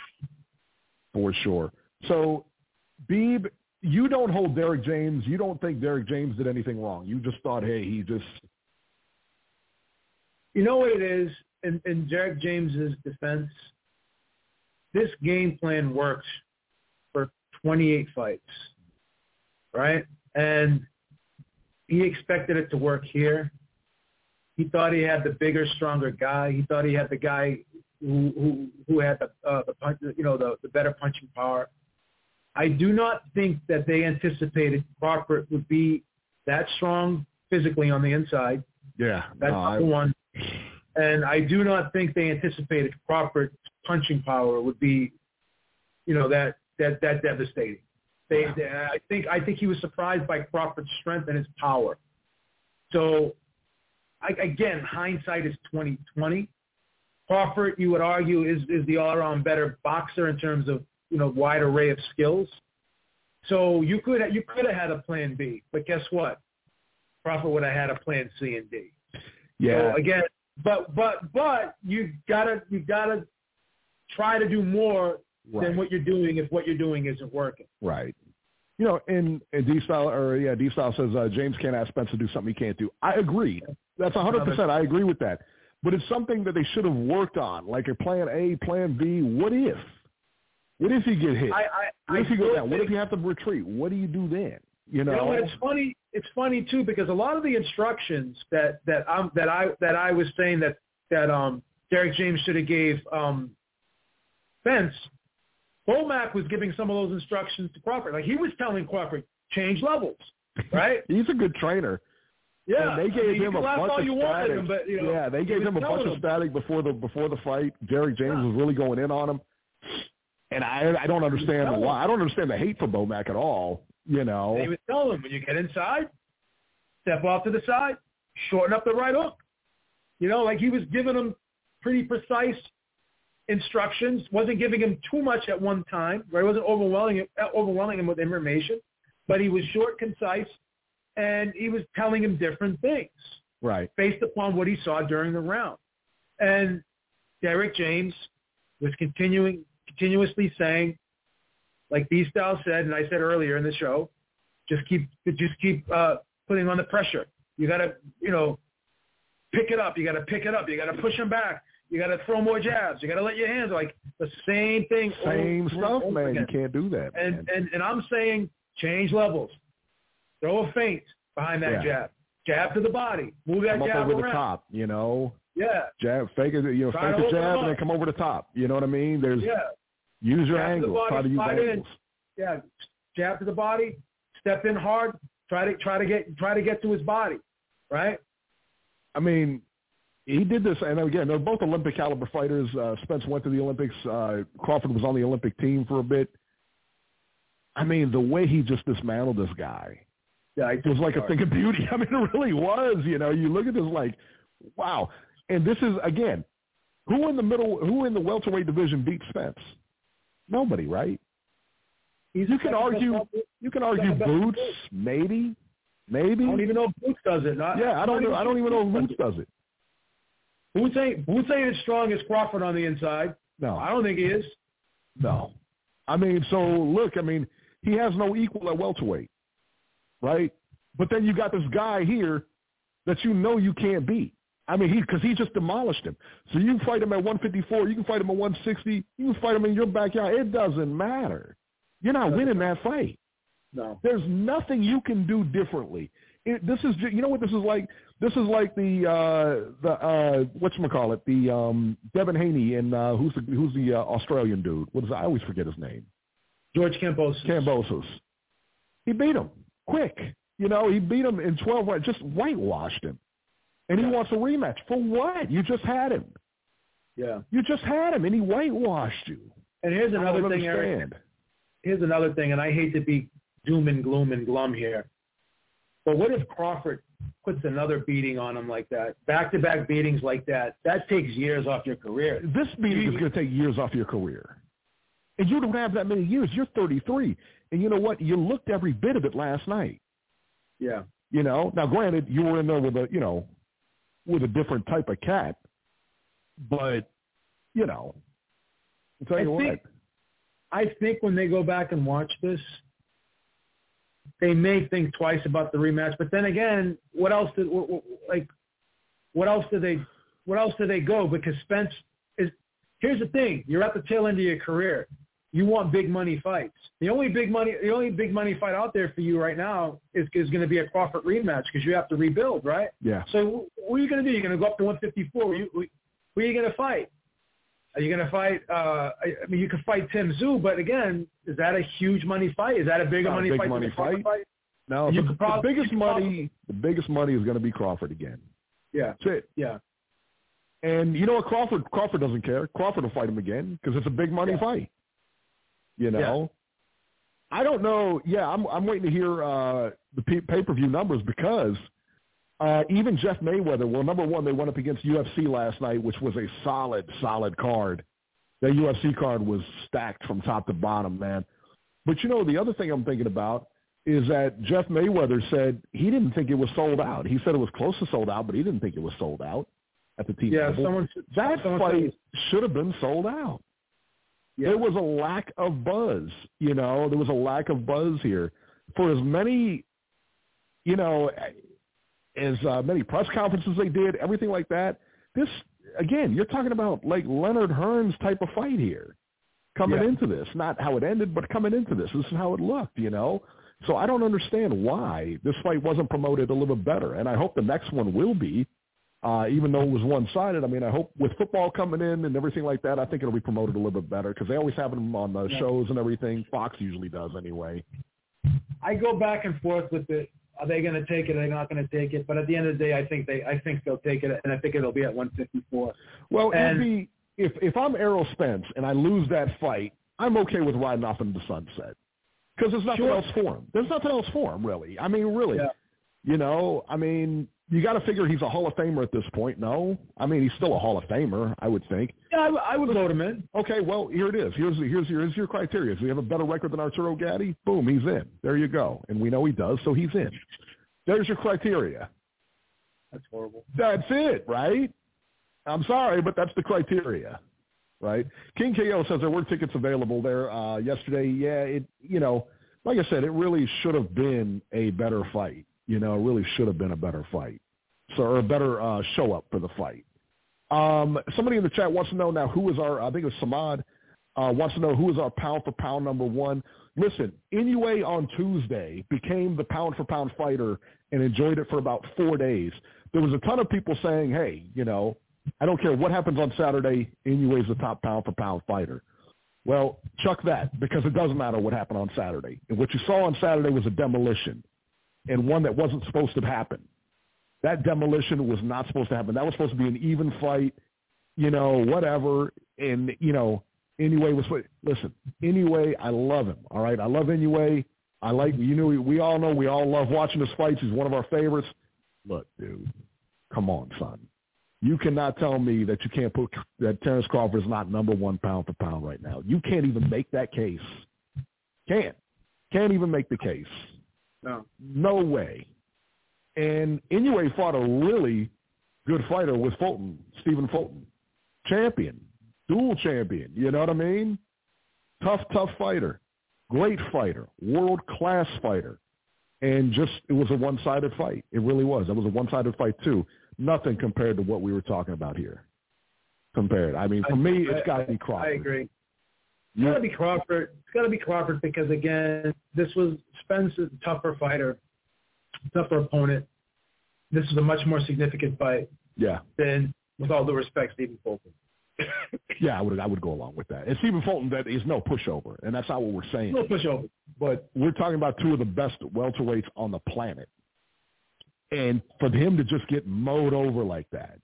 For sure. So, Beeb, you don't hold Derrick James. You don't think Derrick James did anything wrong. You just thought, hey, he just... You know what it is in, in Derrick James's defense? This game plan worked for twenty-eight fights, right? And he expected it to work here. He thought he had the bigger, stronger guy. He thought he had the guy who who, who had the uh, the punch, you know the, the better punching power. I do not think that they anticipated Crawford would be that strong physically on the inside. Yeah, that's no, number I... one. And I do not think they anticipated Crawford's punching power would be, you know, that that that devastating. They, yeah. they, I think I think he was surprised by Crawford's strength and his power. So, I, again, hindsight is twenty twenty. Crawford, you would argue, is is the all-around better boxer in terms of, you know, wide array of skills. So you could have, you could have had a plan B, but guess what? Crawford would have had a plan C and D. Yeah. So again, but but but you gotta you gotta try to do more right. than what you're doing if what you're doing isn't working. Right. You know, and, and D-Style, or yeah, D-Style says uh, James can't ask Spence to do something he can't do. I agree. That's one hundred percent. I agree with that. But it's something that they should have worked on, like a plan A, plan B. What if? What if you get hit? I, I, what if I you go down? think, What if you have to retreat? What do you do then? You know, you know it's funny. It's funny too because a lot of the instructions that that I'm that I that I was saying that that um Derrick James should have gave um Spence, Bomac was giving some of those instructions to Crawford. Like he was telling Crawford, change levels, right? He's a good trainer. Yeah, and they gave I mean, him a bunch of static. Him, but, you know, yeah, they gave him a bunch him. of static before the before the fight. Derrick James yeah. was really going in on him, and I I don't understand why. I don't understand the hate for Bomac at all. You know, he was telling him when you get inside, step off to the side, shorten up the right hook. You know, like he was giving him pretty precise instructions. Wasn't giving him too much at one time. Right, wasn't overwhelming him, overwhelming him with information, but he was short, concise. And he was telling him different things, right, based upon what he saw during the round. And Derrick James was continuing, continuously saying, like D-Style said, and I said earlier in the show, just keep, just keep uh, putting on the pressure. You got to, you know, pick it up. You got to pick it up. You got to push him back. You got to throw more jabs. You got to let your hands like the same thing. Same over, stuff, over man. again. You can't do that. And, man. and and I'm saying change levels. Throw a feint behind that yeah. jab. Jab to the body. Move that come jab up over around. the top, you know. Yeah. Jab, fake it, you know, Try fake to a jab open and then come over the top. You know what I mean? There's yeah. use your Jab to the angles. body, Try to use slide in. angles. Yeah. Jab to the body. Step in hard. Try to try to get try to get to his body. Right? I mean, he did this, and again, they're both Olympic caliber fighters. Uh, Spence went to the Olympics. Uh, Crawford was on the Olympic team for a bit. I mean, the way he just dismantled this guy, yeah, it was like a thing of beauty. I mean, it really was. You know, you look at this like, wow. And this is again, who in the middle, who in the welterweight division beat Spence? Nobody, right? He's you can argue. You can argue Boots, maybe, maybe. I don't even know if Boots does it. Not, yeah, I don't know. I don't even know if Boots does it. Boots ain't Boots ain't as strong as Crawford on the inside. No, I don't think he is. No, I mean, so look, I mean, he has no equal at welterweight, right? But then you got this guy here that you know you can't beat. I mean, he because he just demolished him. So you can fight him at one fifty-four, you can fight him at one sixty, you can fight him in your backyard. It doesn't matter. You're not winning that fight. No, there's nothing you can do differently. It, this is, you know what this is like? This is like the uh, the uh, whatchamacallit, the um, Devin Haney and uh, who's the who's the uh, Australian dude? What is it? I always forget his name. George Kambosos. Kambosos. He beat him quick. You know, he beat him in twelve rounds, just whitewashed him. And he yeah. wants a rematch. For what? You just had him. Yeah. You just had him, and he whitewashed you. And here's another thing, Eric. Here's another thing, and I hate to be doom and gloom and glum here. But what if Crawford puts another beating on him like that, back-to-back beatings like that? That takes years off your career. This beating is going to take years off your career. And you don't have that many years. You're thirty-three. And you know what? You looked every bit of it last night. Yeah. You know, now granted, you were in there with a, you know, with a different type of cat. But, you know, I'll tell you I think, what. I think when they go back and watch this, they may think twice about the rematch. But then again, what else did like? What else did they? What else did they go? Because Spence is. Here's the thing: you're at the tail end of your career. You want big money fights. The only big money, the only big money fight out there for you right now is is going to be a Crawford rematch because you have to rebuild, right? Yeah. So what are you going to do? You're going to go up to one fifty-four. Who, who, who are you going to fight? Are you going to fight? Uh, I mean, you could fight Tim Tszyu, but again, is that a huge money fight? Is that a bigger Not money a big fight? money fight. fight? No, you the, probably, the biggest money, probably, the biggest money is going to be Crawford again. Yeah, that's it. Yeah, and you know what? Crawford, Crawford doesn't care. Crawford will fight him again because it's a big money yeah. fight. You know, yeah. I don't know. Yeah, I'm I'm waiting to hear uh, the pay per view numbers because uh, even Jeff Mayweather. Well, number one, they went up against U F C last night, which was a solid, solid card. That U F C card was stacked from top to bottom, man. But, you know, the other thing I'm thinking about is that Jeff Mayweather said he didn't think it was sold out. He said it was close to sold out, but he didn't think it was sold out at the team yeah, level. Someone, that someone fight said, should have been sold out. Yeah. There was a lack of buzz, you know. There was a lack of buzz here. For as many, you know, as uh, many press conferences they did, everything like that, this – again, you're talking about like Leonard Hearns type of fight here coming yeah. into this. Not how it ended, but coming into this. This is how it looked, you know. So I don't understand why this fight wasn't promoted a little bit better. And I hope the next one will be, uh, even though it was one-sided. I mean, I hope with football coming in and everything like that, I think it'll be promoted a little bit better because they always have them on the yeah. shows and everything. Fox usually does anyway. I go back and forth with it. Are they going to take it? Are they not going to take it? But at the end of the day, I think they, I think they'll take it, and I think it'll be at one fifty-four. Well, and, be, if if I'm Errol Spence and I lose that fight, I'm okay with riding off into the sunset because there's nothing sure. else for him. There's nothing else for him, really. I mean, really. Yeah. You know, I mean, you got to figure he's a Hall of Famer at this point. No, I mean he's still a Hall of Famer, I would think. Yeah, I, w- I would vote him in. Okay, well here it is. Here's here's your here's your criteria. Does he have a better record than Arturo Gatti? Boom, he's in. There you go. And we know he does, so he's in. There's your criteria. That's horrible. That's it, right? I'm sorry, but that's the criteria, right? King K O says there were tickets available there uh, yesterday. Yeah, it you know, like I said, it really should have been a better fight. You know, it really should have been a better fight. So, or a better uh, show up for the fight. Um, somebody in the chat wants to know now who is our, I think it was Samad, uh, wants to know who is our pound-for-pound number one. Listen, Inoue on Tuesday became the pound-for-pound fighter and enjoyed it for about four days. There was a ton of people saying, hey, you know, I don't care what happens on Saturday, Inoue is the top pound-for-pound fighter. Well, chuck that, because it doesn't matter what happened on Saturday. And what you saw on Saturday was a demolition, and one that wasn't supposed to happen. That demolition was not supposed to happen. That was supposed to be an even fight, you know, whatever. And, you know, Inoue was – listen, Inoue, I love him, all right? I love Inoue. I like – you know, we all know we all love watching his fights. He's one of our favorites. Look, dude, come on, son. You cannot tell me that you can't put – that Terrence Crawford is not number one pound for pound right now. You can't even make that case. Can't. Can't even make the case. No. No way. And Inoue fought a really good fighter with Fulton, Stephen Fulton. Champion. Dual champion. You know what I mean? Tough, tough fighter. Great fighter. World-class fighter. And just, it was a one-sided fight. It really was. It was a one-sided fight, too. Nothing compared to what we were talking about here. Compared. I mean, for I, me, I, it's got to be Crawford. I agree. It's got to be Crawford. It's got to be Crawford because, again, this was Spence's tougher fighter, tougher opponent. This is a much more significant fight. Yeah. Than, with all due respect, Stephen Fulton. Yeah, I would I would go along with that. And Stephen Fulton, that is no pushover, and that's not what we're saying. No pushover. But we're talking about two of the best welterweights on the planet. And for him to just get mowed over like that,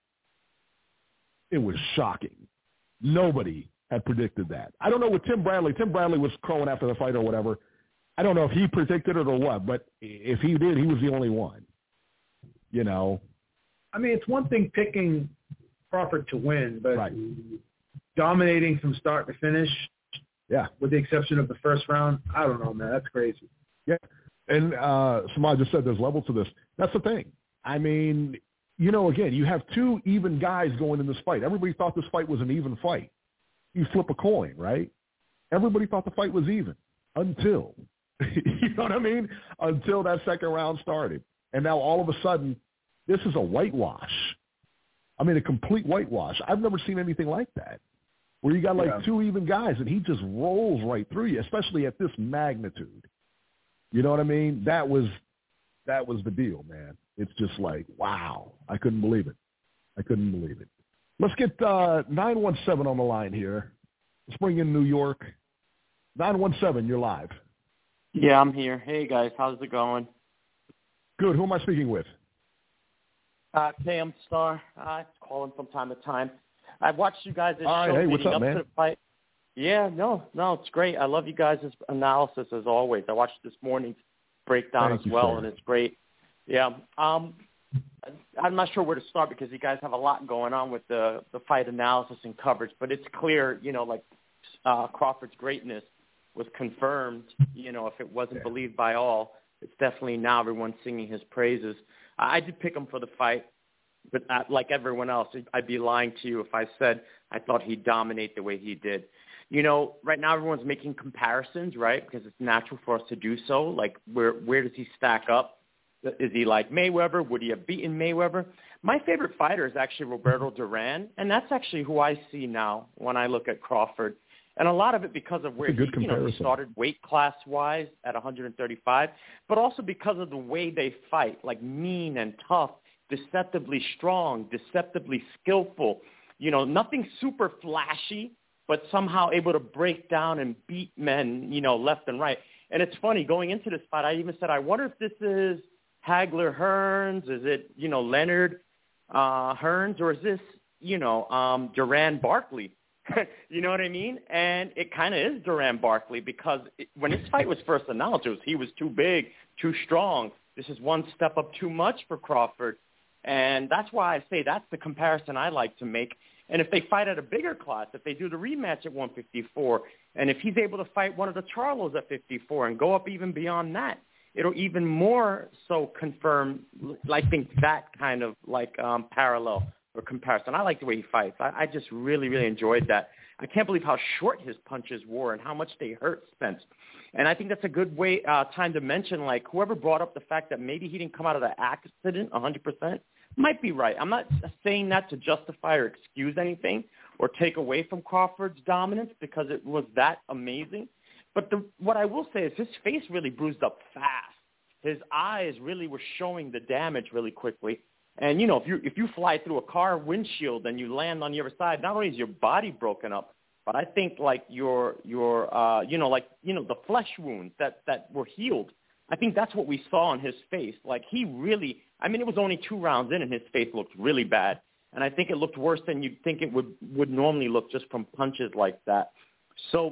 it was shocking. Nobody had predicted that. I don't know with Tim Bradley. Tim Bradley was crowing after the fight or whatever. I don't know if he predicted it or what, but if he did, he was the only one. You know? I mean, it's one thing picking Crawford to win, but right. dominating from start to finish, yeah, with the exception of the first round, I don't know, man. That's crazy. Yeah. And uh, Samad just said there's levels to this. That's the thing. I mean, you know, again, you have two even guys going in this fight. Everybody thought this fight was an even fight. You flip a coin, right? Everybody thought the fight was even until, you know what I mean? Until that second round started. And now all of a sudden, this is a whitewash. I mean, a complete whitewash. I've never seen anything like that, where you got like yeah. two even guys, and he just rolls right through you, especially at this magnitude. You know what I mean? That was that was the deal, man. It's just like, wow. I couldn't believe it. I couldn't believe it. Let's get uh, nine one seven on the line here. Let's bring in New York. nine one seven, you're live. Yeah, I'm here. Hey, guys. How's it going? Good. Who am I speaking with? Uh, Cam Star. I call him from time to time. I've watched you guys' All right, show hey, what's up, up man? to the fight. Yeah, no, no, it's great. I love you guys' analysis as always. I watched this morning's breakdown Thank as you, well, sir. and it's great. Yeah, um, I'm not sure where to start because you guys have a lot going on with the the fight analysis and coverage, but it's clear, you know, like uh, Crawford's greatness was confirmed. You know, if it wasn't yeah. believed by all, it's definitely now everyone's singing his praises. I did pick him for the fight, but not, like everyone else, I'd be lying to you if I said I thought he'd dominate the way he did. You know, right now everyone's making comparisons, right, because it's natural for us to do so. Like, where where does he stack up? Is he like Mayweather? Would he have beaten Mayweather? My favorite fighter is actually Roberto Duran, and that's actually who I see now when I look at Crawford. And a lot of it because of where he, you know, he started weight class-wise at one thirty-five, but also because of the way they fight, like mean and tough, deceptively strong, deceptively skillful. You know, nothing super flashy, but somehow able to break down and beat men, you know, left and right. And it's funny, going into this fight, I even said, I wonder if this is Hagler Hearns, is it, you know, Leonard uh, Hearns, or is this, you know, um, Duran Barkley? You know what I mean? And it kind of is Duran Barkley because it, when his fight was first announced, it was he was too big, too strong. This is one step up too much for Crawford. And that's why I say that's the comparison I like to make. And if they fight at a bigger class, if they do the rematch at one fifty-four, and if he's able to fight one of the Charlos at fifty-four and go up even beyond that, it'll even more so confirm, I think, that kind of like um, parallel or comparison. I like the way he fights. I, I just really, really enjoyed that. I can't believe how short his punches were and how much they hurt Spence. And I think that's a good way uh, time to mention, like, whoever brought up the fact that maybe he didn't come out of the accident one hundred percent. might be right. I'm not saying that to justify or excuse anything or take away from Crawford's dominance because it was that amazing. But the, what I will say is his face really bruised up fast. His eyes really were showing the damage really quickly. And, you know, if you if you fly through a car windshield and you land on the other side, not only is your body broken up, but I think like your, your uh, you know, like, you know, the flesh wounds that, that were healed, I think that's what we saw on his face. Like he really, I mean, it was only two rounds in and his face looked really bad. And I think it looked worse than you'd think it would, would normally look just from punches like that. So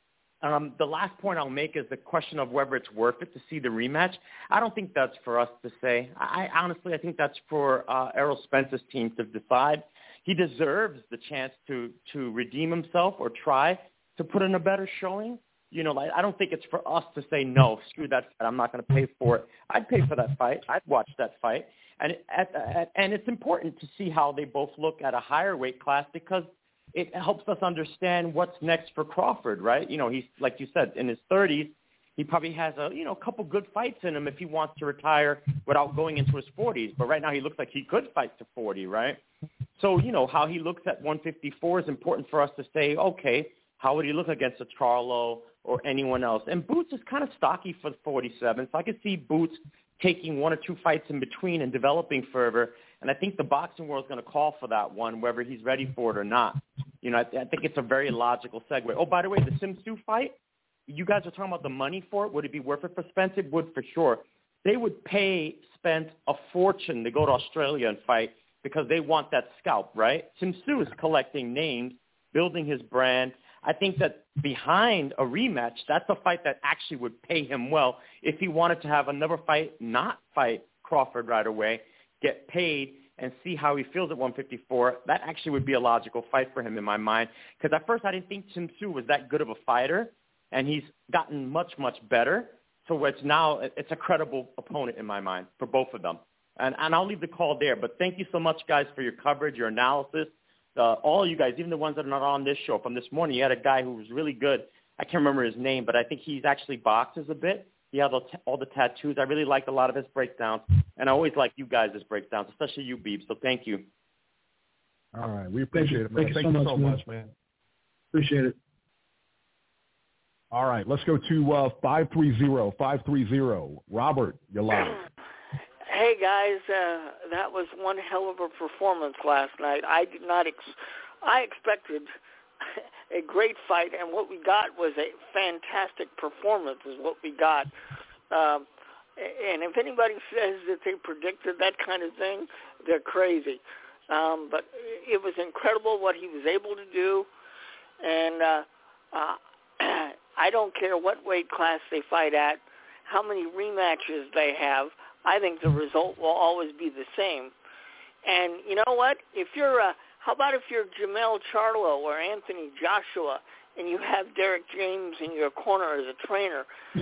um, the last point I'll make is the question of whether it's worth it to see the rematch. I don't think that's for us to say. I honestly, I think that's for uh, Errol Spence's team to decide. He deserves the chance to, to redeem himself or try to put in a better showing. You know, like, I don't think it's for us to say, no, screw that fight. I'm not going to pay for it. I'd pay for that fight. I'd watch that fight. And it, at, at, and it's important to see how they both look at a higher weight class because it helps us understand what's next for Crawford, right? You know, he's, like you said, in his thirties. He probably has a, you know, a couple good fights in him if he wants to retire without going into his forties. But right now he looks like he could fight to forty, right? So, you know, how he looks at one fifty-four is important for us to say, okay, how would he look against a Charlo or anyone else? And Boots is kind of stocky for the forty-seven, so I could see Boots taking one or two fights in between and developing further. And I think the boxing world is going to call for that one, whether he's ready for it or not. You know, I, I think it's a very logical segue. Oh, by the way, the Sim Tszyu fight, you guys are talking about the money for it. Would it be worth it for Spence? It would for sure. They would pay Spence a fortune to go to Australia and fight because they want that scalp, right? Sim Tszyu is collecting names, building his brand. I think that behind a rematch, that's a fight that actually would pay him well. If he wanted to have another fight, not fight Crawford right away, get paid, and see how he feels at one fifty-four, that actually would be a logical fight for him in my mind. Because at first I didn't think Sim Tszyu was that good of a fighter, and he's gotten much, much better. So it's now it's a credible opponent in my mind for both of them. And, and I'll leave the call there. But thank you so much, guys, for your coverage, your analysis. Uh, all you guys, even the ones that are not on this show, from this morning, you had a guy who was really good. I can't remember his name, but I think he's actually boxes a bit. He had all, t- all the tattoos. I really liked a lot of his breakdowns, and I always like you guys' breakdowns, especially you, Beeb. So thank you. All right. We appreciate it, man. Thank you Thank so you so much, much, man. Appreciate it. All right. Let's go to uh, five three zero, five three zero. Robert, you're live. Hey, guys, uh, that was one hell of a performance last night. I did not ex- I expected a great fight, and what we got was a fantastic performance is what we got. Um, and if anybody says that they predicted that kind of thing, they're crazy. Um, but it was incredible what he was able to do, and uh, uh, I don't care what weight class they fight at, how many rematches they have, I think the result will always be the same. And you know what? If you're, uh, how about if you're Jamel Charlo or Anthony Joshua, and you have Derek James in your corner as a trainer?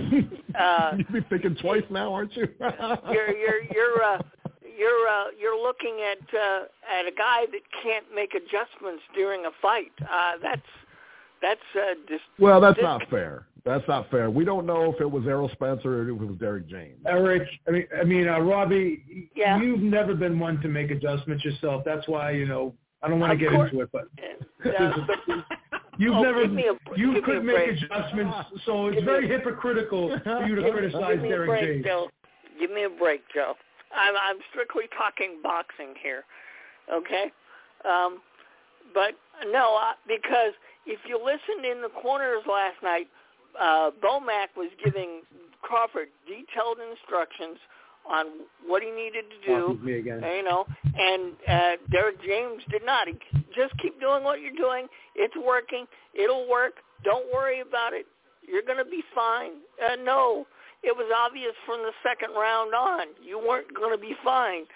Uh, You'd be thinking twice now, aren't you? you're you're you're uh, you're uh, you're looking at uh, at a guy that can't make adjustments during a fight. Uh, that's that's uh, dis- well, that's dis- not fair. That's not fair. We don't know if it was Errol Spencer or if it was Derek James. Eric, I mean, I mean, uh, Robbie, yeah. you've never been one to make adjustments yourself. That's why, you know, I don't want to Of get course. into it, but Uh, but you've oh, never, give me a, you give could me a make break. adjustments, so it's Give me very a- hypocritical for you to criticize Give me a Derek break, James. Joe. Give me a break, Joe. I'm, I'm strictly talking boxing here, okay? Um, but no, uh, because if you listened in the corners last night, uh, Bomac was giving Crawford detailed instructions on what he needed to do. Oh, me again. You know, and uh, Derek James did not. He just keep doing what you're doing. It's working. It'll work. Don't worry about it. You're going to be fine. Uh, no, it was obvious from the second round on. You weren't going to be fine.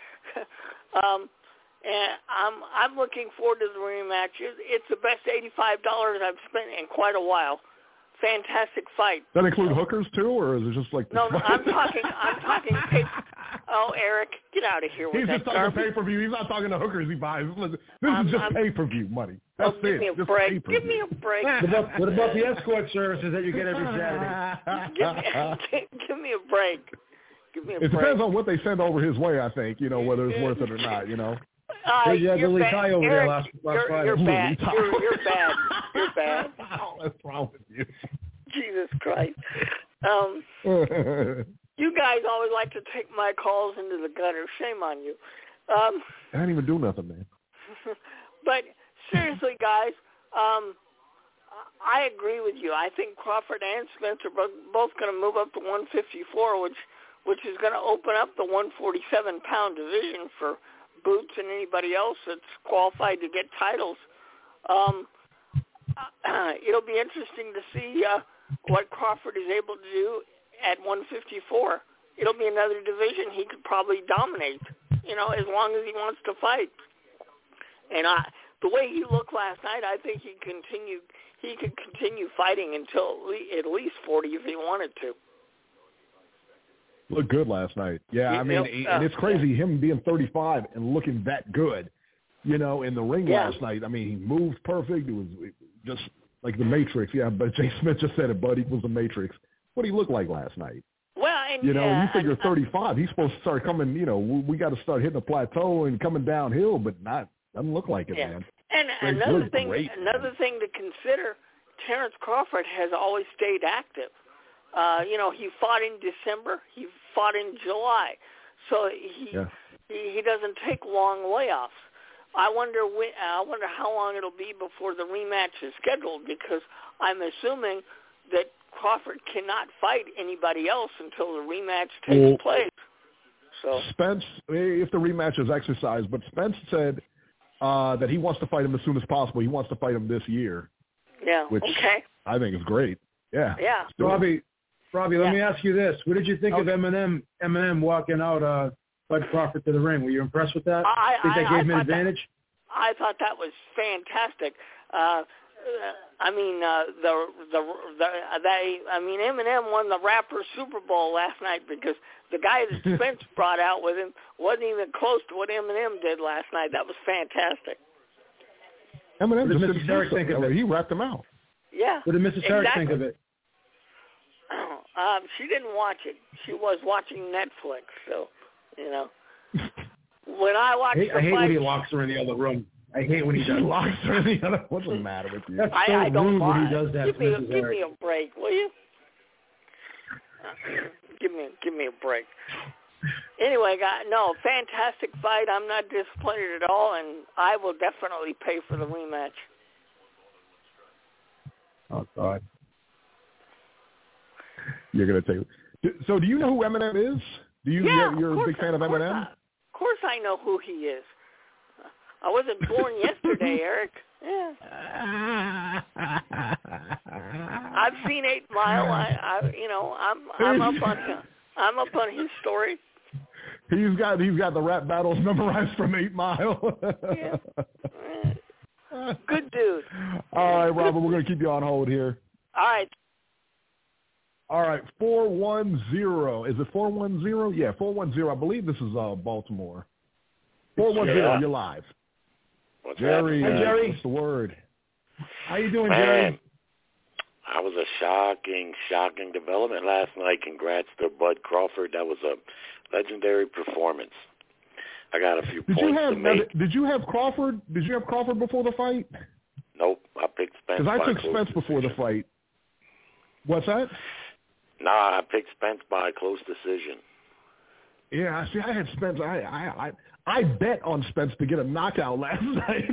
um, and I'm I'm looking forward to the rematch. It's the best eighty-five dollars I've spent in quite a while. Fantastic fight. Does that include hookers too, or is it just like the No, fight? I'm talking. I'm talking. Pay- oh, Eric, get out of here with He's that just talking garbage. pay-per-view. He's not talking to hookers he buys. This is I'm- just I'm- pay-per-view money. That's Oh, give it. me a Just break. pay-per-view. Give me a break. What about, what about the escort services that you get every Saturday? give, me, give me a break. Give me a it break. depends on what they send over his way, I think, you know, whether it's worth it or not, you know. Uh, you had you're Lily bad. Ty over Eric, there last, last you're, Friday. you're bad. Ty. You're, you're bad. You're bad. What's wrong with you? Jesus Christ. Um, you guys always like to take my calls into the gutter. Shame on you. Um, I didn't even do nothing, man. But seriously, guys, um, I agree with you. I think Crawford and Spence are both, both going to move up to one fifty-four, which which is going to open up the one forty-seven pound division for Boots and anybody else that's qualified to get titles. Um, uh, it'll be interesting to see uh, what Crawford is able to do at one fifty-four. It'll be another division he could probably dominate, you know, as long as he wants to fight. And I, the way he looked last night, I think he continue he could continue fighting until at least forty if he wanted to. Looked good last night. Yeah, I mean, uh, and it's crazy yeah. him being thirty-five and looking that good, you know, in the ring yeah. last night. I mean, he moved perfect. It was just like the Matrix. Yeah, but Jay Smith just said it, Bud equals the Matrix. What did he look like last night? Well, and, you know, uh, you figure uh, thirty-five, he's supposed to start coming, you know, we, we got to start hitting a plateau and coming downhill, but not, doesn't look like it, yeah. man. And Great, another thing, great, another thing to consider, Terrence Crawford has always stayed active. Uh, you know, he fought in December. He fought in July. So he yeah. he, he doesn't take long layoffs. I wonder when, I wonder how long it'll be before the rematch is scheduled, because I'm assuming that Crawford cannot fight anybody else until the rematch takes well, place. So Spence, if the rematch is exercised, but Spence said uh, that he wants to fight him as soon as possible. He wants to fight him this year. Yeah, which okay. I think is great. Yeah. Yeah. Robbie, Robbie, let yeah. me ask you this. What did you think okay. of Eminem Eminem walking out uh, Bud Crawford to the ring? Were you impressed with that? I, think I, that gave I him an that, advantage? I thought that was fantastic. Uh, I mean, uh, the, the the they. I mean, Eminem won the rapper Super Bowl last night because the guy that Spence brought out with him wasn't even close to what Eminem did last night. That was fantastic. Eminem just Missus Herrick think of it? He wrapped him out. Yeah. What did Missus Herrick exactly. think of it? Um, she didn't watch it. She was watching Netflix, so you know. When I watched I hate, the I hate fight, when he locks her in the other room. I hate when he does. locks her in the other. What's the matter with you? That's I, so I don't rude when mind. he does that. Give me, a, Missus give Herrick. me a break, will you? give me, give me a break. Anyway, guys, no, fantastic fight. I'm not disappointed at all, and I will definitely pay for the rematch. Oh God. You're gonna take. So, do you know who Eminem is? Do you? Yeah, you're of a big fan of, of Eminem? I, of course, I know who he is. I wasn't born yesterday, Eric. Yeah. I've seen Eight Mile. I, I, you know, I'm, I'm up on him. I'm up on his story. He's got, he's got the rap battles memorized from Eight Mile. Yeah. Good dude. All right, Robert, we're gonna keep you on hold here. All right. All right, four one zero. Is it four one zero? Yeah, four one zero. I believe this is uh, Baltimore. four one zero, yeah. you're live. What's Jerry, Hi, Jerry. what's the word? How you doing, Man, Jerry? I was a shocking, shocking development last night. Congrats to Bud Crawford. That was a legendary performance. I got a few Did points you have to make. Did you have Crawford? Did you have Crawford before the fight? Nope, I picked Spence. Because I by took close Spence before the decision. fight. What's that? Nah, I picked Spence by a close decision. Yeah, see, I had Spence. I I I, I bet on Spence to get a knockout last night.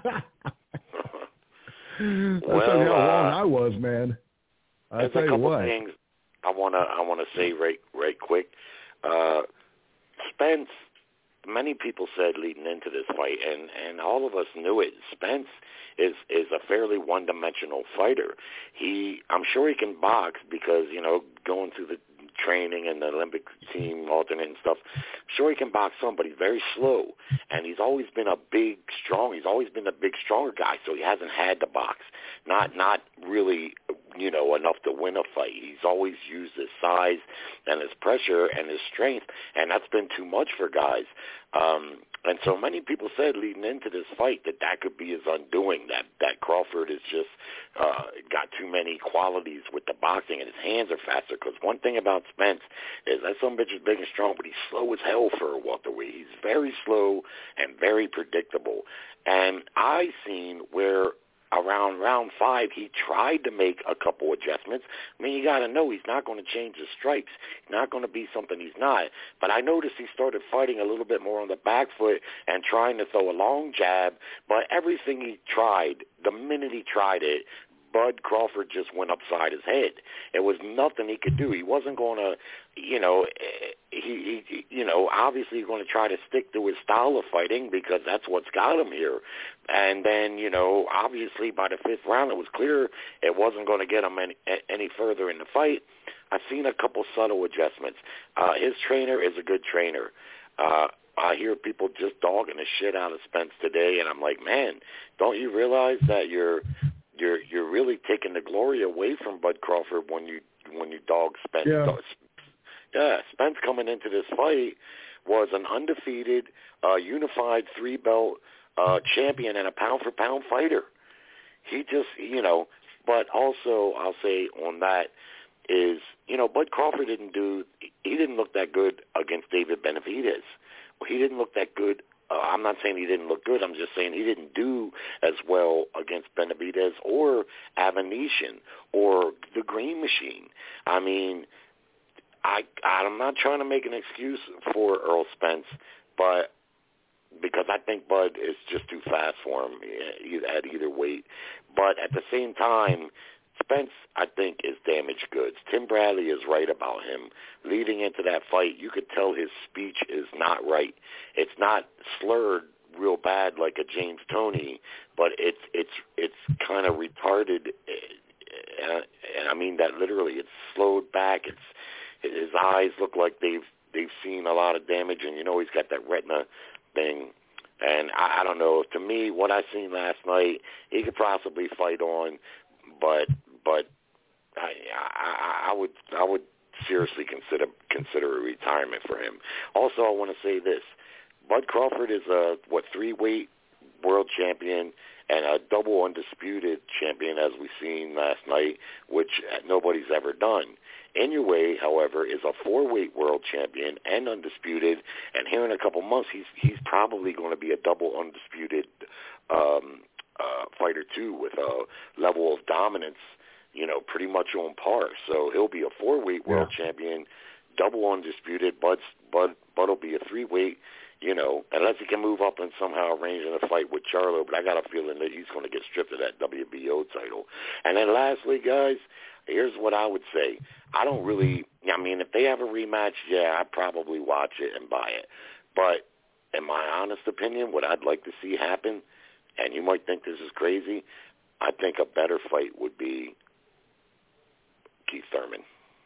Well, I'll tell you how wrong uh, I was, man. I There's tell a you couple what. things I wanna I wanna say right right quick. Uh, Spence. Many people said leading into this fight, and, and all of us knew it. Spence is is a fairly one-dimensional fighter. He, I'm sure he can box because, you know, going through the training and the Olympic team alternate and stuff, I'm sure he can box some, but he's very slow. And he's always been a big, strong, he's always been a big, stronger guy, so he hasn't had to box. Not not really you know, enough to win a fight. He's always used his size and his pressure and his strength, and that's been too much for guys. Um, and so many people said leading into this fight that that could be his undoing, that, that Crawford has just uh, got too many qualities with the boxing, and his hands are faster. Because one thing about Spence is that some bitch is big and strong, but he's slow as hell for a welterweight. He's very slow and very predictable. And I seen where around round five, he tried to make a couple adjustments. I mean, you got to know he's not going to change his stripes. He's not going to be something he's not. But I noticed he started fighting a little bit more on the back foot and trying to throw a long jab. But everything he tried, the minute he tried it, Bud Crawford just went upside his head. It was nothing he could do. He wasn't going to, you know, he, he you know, obviously he's going to try to stick to his style of fighting because that's what's got him here. And then, you know, obviously by the fifth round, it was clear it wasn't going to get him any, any further in the fight. I've seen a couple subtle adjustments. Uh, his trainer is a good trainer. Uh, I hear people just dogging the shit out of Spence today, and I'm like, man, don't you realize that you're You're you're really taking the glory away from Bud Crawford when you when you dog Spence. Yeah, yeah Spence coming into this fight was an undefeated, uh, unified three belt uh, champion and a pound for pound fighter. He just you know, but also I'll say on that is you know Bud Crawford didn't do he didn't look that good against David Benavidez. Well, he didn't look that good. Uh, I'm not saying he didn't look good. I'm just saying he didn't do as well against Benavidez or Avanesyan or the Green Machine. I mean, I, I'm not trying to make an excuse for Errol Spence, but because I think Bud is just too fast for him at either weight. But at the same time, Spence, I think, is damaged goods. Tim Bradley is right about him. Leading into that fight, you could tell his speech is not right. It's not slurred real bad like a James Toney, but it's it's it's kind of retarded. And I mean that literally. It's slowed back. It's his eyes look like they've they've seen a lot of damage, and you know he's got that retina thing. And I, I don't know. To me, what I seen last night, he could possibly fight on, but. But I, I, I would I would seriously consider consider a retirement for him. Also, I want to say this: Bud Crawford is a what three weight world champion and a double undisputed champion, as we seen last night, which nobody's ever done. Inoue, however, is a four weight world champion and undisputed, and here in a couple months, he's he's probably going to be a double undisputed um, uh, fighter too, with a level of dominance, you know, pretty much on par. So he'll be a four-weight world yeah. champion, double undisputed. Bud's, Bud Bud will be a three-weight, you know, unless he can move up and somehow arrange in a fight with Charlo. But I got a feeling that he's going to get stripped of that W B O title. And then lastly, guys, here's what I would say. I don't really, I mean, if they have a rematch, yeah, I'd probably watch it and buy it. But in my honest opinion, what I'd like to see happen, and you might think this is crazy, I think a better fight would be Keith Thurman.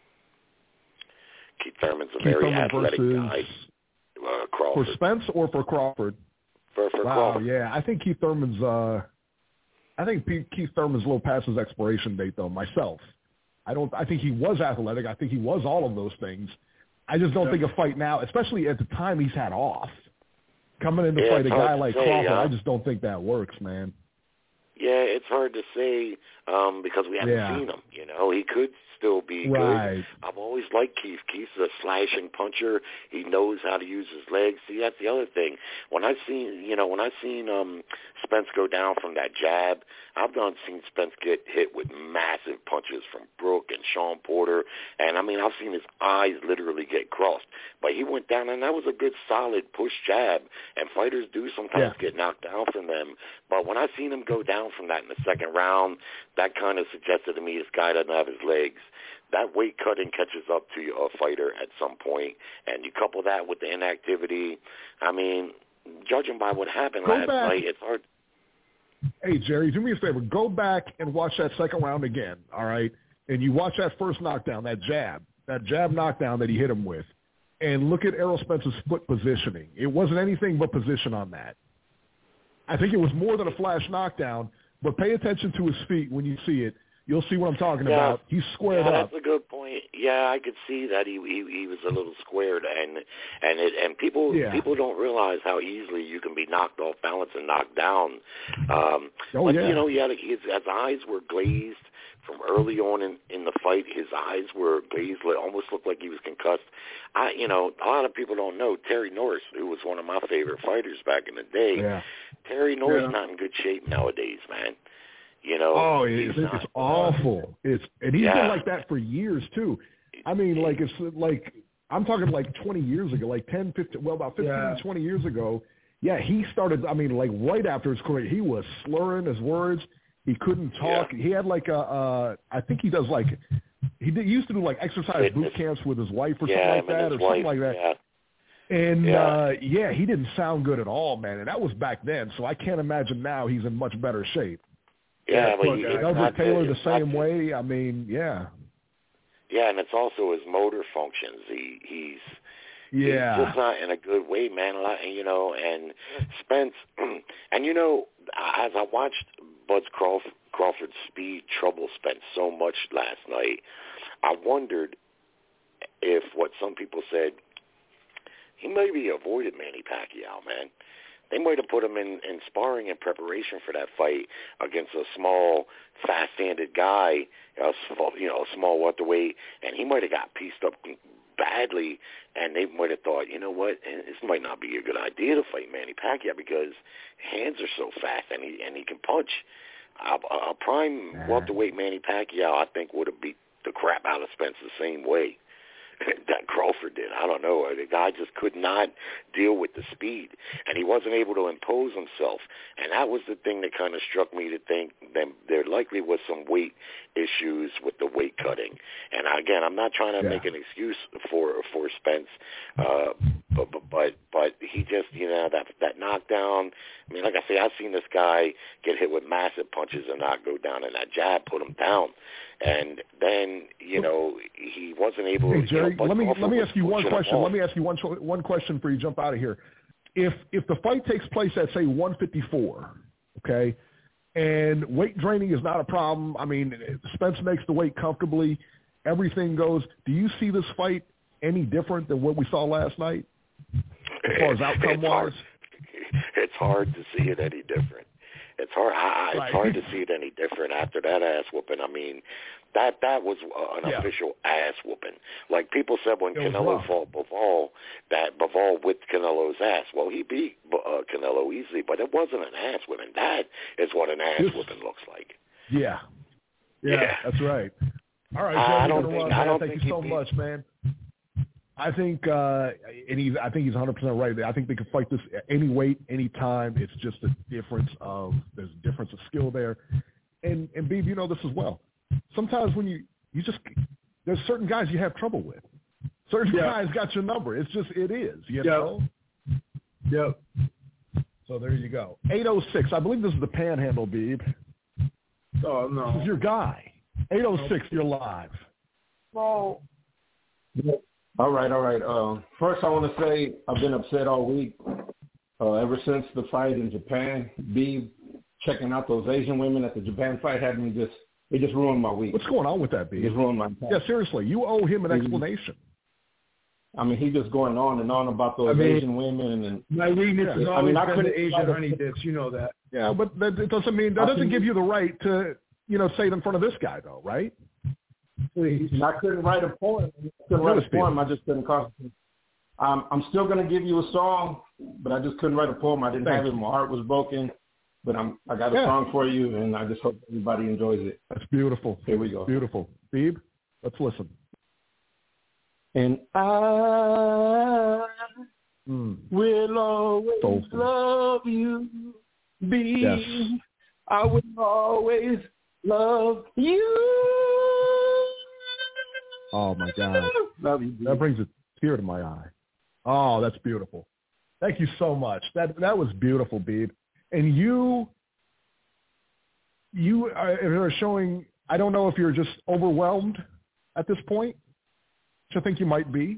Keith Thurman's a Keith very Thurman athletic versus, guy. Uh, Crawford. For Spence or for Crawford? For, for wow, Crawford. yeah. I think Keith Thurman's. Uh, I think P- Keith Thurman's a little past his expiration date, though. Myself, I don't. I think he was athletic. I think he was all of those things. I just don't yeah. think a fight now, especially at the time he's had off, coming in to yeah, fight a guy like say, Crawford. uh, I just don't think that works, man. Yeah, it's hard to say um, because we haven't yeah. seen him. You know, he could still be right. good. I've always liked Keith. Keith's a slashing puncher. He knows how to use his legs. See, that's the other thing. When I seen, you know, when I seen um, Spence go down from that jab, I've done seen Spence get hit with massive punches from Brooke and Sean Porter, and I mean, I've seen his eyes literally get crossed. But he went down, and that was a good, solid push jab. And fighters do sometimes yeah. get knocked down from them. But when I seen him go down from that in the second round, that kind of suggested to me this guy doesn't have his legs. That weight cutting catches up to a fighter at some point, and you couple that with the inactivity. I mean, judging by what happened go last back. night, it's hard. Hey, Jerry, do me a favor. Go back and watch that second round again, all right? And you watch that first knockdown, that jab, that jab knockdown that he hit him with, and look at Errol Spence's foot positioning. It wasn't anything but position on that. I think it was more than a flash knockdown, but pay attention to his feet when you see it. You'll see what I'm talking yeah. about. He's squared yeah, up. That's a good point. Yeah, I could see that he he, he was a little squared, and and it, and people yeah. people don't realize how easily you can be knocked off balance and knocked down. Um, oh but yeah. you know, he had his, his eyes were glazed from early on in, in the fight. His eyes were glazed, almost looked like he was concussed. I, you know, a lot of people don't know Terry Norris, who was one of my favorite fighters back in the day. Yeah. Terry Norris yeah. not in good shape nowadays, man. You know, oh, it's, not, it's awful. It's and he's yeah. been like that for years too. I mean, like it's like I'm talking like twenty years ago, like ten, fifteen, well, about fifteen, yeah. twenty years ago. Yeah, he started. I mean, like right after his career, he was slurring his words. He couldn't talk. Yeah. He had like a, uh, I think he does like, he, did, he used to do like exercise Fitness. boot camps with his wife or yeah, something like that, or wife. something like that. Yeah. And yeah. uh yeah, he didn't sound good at all, man. And that was back then, so I can't imagine now he's in much better shape. Yeah, but Look, he, Edward Taylor the same not, way. I mean, yeah. Yeah, and it's also his motor functions. He he's yeah. he's just not in a good way, man. A lot, you know, and Spence, and you know, as I watched Bud Crawford, Crawford's speed trouble Spence so much last night, I wondered if what some people said, he maybe avoided Manny Pacquiao, man. They might have put him in, in sparring in preparation for that fight against a small, fast-handed guy, a small, you know, a small welterweight, and he might have got pieced up badly, and they might have thought, you know what, this might not be a good idea to fight Manny Pacquiao because hands are so fast and he and he can punch. A, a prime welterweight Manny Pacquiao, I think, would have beat the crap out of Spence the same way that Crawford did. I don't know. The guy just could not deal with the speed, and he wasn't able to impose himself. And that was the thing that kind of struck me to think that there likely was some weight issues with the weight cutting. And again, I'm not trying to yeah. make an excuse for for Spence, uh, but, but but but he just, you know, that that knockdown. I mean, like I say, I've seen this guy get hit with massive punches and not go down, and that jab put him down. And then, you know, he wasn't able hey, to. Jerry, you know, let me let me ask you one question. Off. Let me ask you one one question before you jump out of here. If if the fight takes place at say one fifty-four, okay, and weight training is not a problem. I mean, Spence makes the weight comfortably. Everything goes. Do you see this fight any different than what we saw last night, as far as outcome wise? It's hard to see it any different. It's hard. I, right. It's hard to see it any different after that ass whooping. I mean, that that was uh, an yeah. official ass whooping. Like people said when it Canelo fought Bivol, that Bivol whipped Canelo's ass. Well, he beat uh, Canelo easily, but it wasn't an ass whooping. That is what an ass this, whooping looks like. Yeah. yeah, yeah, that's right. All right, Jerry, I don't think. run, I don't Thank think you so beat, much, man. I think, uh, and he's, I think he's one hundred percent right. I think they can fight this at any weight, any time. It's just a difference of, there's a difference of skill there. And, and Beeb, you know this as well. Sometimes when you, you just, there's certain guys you have trouble with. Certain yeah. guys got your number. It's just, it is, you know? Yep. So there you go. eight oh six. I believe this is the Panhandle, Beeb. Oh, no. This is your guy. eight oh six, you're live. Well, All right, all right. Uh, first, I want to say I've been upset all week. Uh, ever since the fight in Japan, Beeb checking out those Asian women at the Japan fight had me just, it just ruined my week. What's going on with that, Beeb? It just ruined my time. Yeah, seriously, you owe him an explanation. I mean, he just going on and on about those I mean, Asian women. And my weakness yeah. is always I mean, I been the Asian honey dips. You know that. Yeah, but that it doesn't mean, that doesn't give you the right to, you know, say it in front of this guy, though, right? Please. And I couldn't write a poem. I couldn't write a poem. I just couldn't concentrate. Um, I'm still going to give you a song, but I just couldn't write a poem. I didn't Thanks. have it. My heart was broken. But I'm, I got a yeah. song for you, and I just hope everybody enjoys it. That's beautiful. Here we go. Beautiful. Beeb, let's listen. And I mm. will always Soulful. love you, Beeb. Yes. I will always love you. Oh, my God. Love you, that brings a tear to my eye. Oh, that's beautiful. Thank you so much. That that was beautiful, Beeb. And you, you are, are showing, I don't know if you're just overwhelmed at this point, which I think you might be.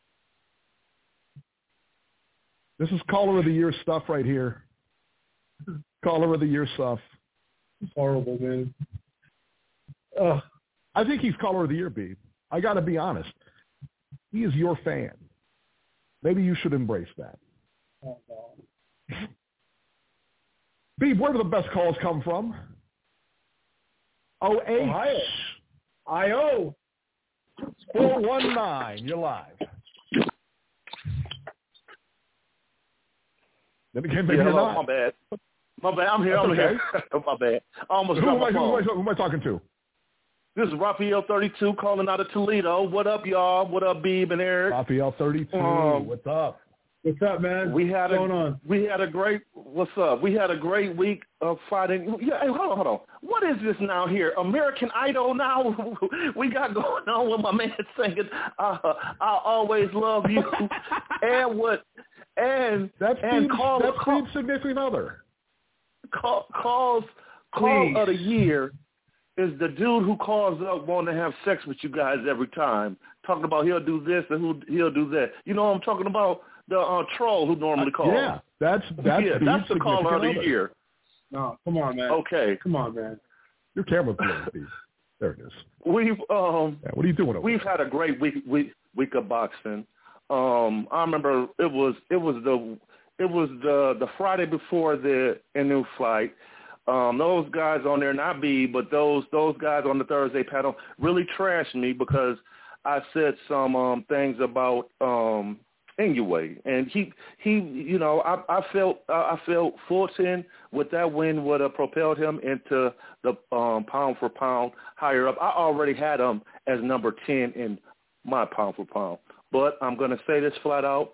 This is Caller of the Year stuff right here. Caller of the Year stuff. It's horrible, man. Uh, I think he's caller of the year, B. I got to be honest. He is your fan. Maybe you should embrace that. Oh, no. Beeb, where do the best calls come from? Oh eight Ohio. I O. four one nine. You're live. Then again, maybe yeah, you're hello, not. My bad. My bad. I'm here. That's I'm okay. here. My bad. I almost Who got am, my I, who, phone. am I, who am I talking to? This is Raphael thirty-two calling out of Toledo. What up, y'all? What up, Beeb and Eric? Raphael thirty-two. Um, What's up? What's up, man? We had What's a going on? we had a great what's up? We had a great week of fighting. Yeah, hey, hold on, hold on. What is this now here? American Idol now? We got going on with my man singing uh, "I'll Always Love You" and what? And that's and Beeb's, call, that's call, Beeb's significant other. Call, calls call of the year is the dude who calls up wanting to have sex with you guys every time, talking about he'll do this and who he'll do that. You know what I'm talking about? The uh, troll who normally calls. Uh, yeah, that's that's yeah, that's the caller of the other. year. No, come on, man. Okay, come on, man. Your camera's closed, Beeb. There it is. We've um. Yeah, what are you doing over We've there? had a great week week week of boxing. Um, I remember it was it was the it was the the Friday before the Inu fight. Um, those guys on there, not B, but those those guys on the Thursday panel really trashed me because I said some um, things about um, Inoue, and he he you know I, I felt I felt Fulton with that win would have propelled him into the um, pound for pound higher up. I already had him as number ten in my pound for pound, but I'm going to say this flat out.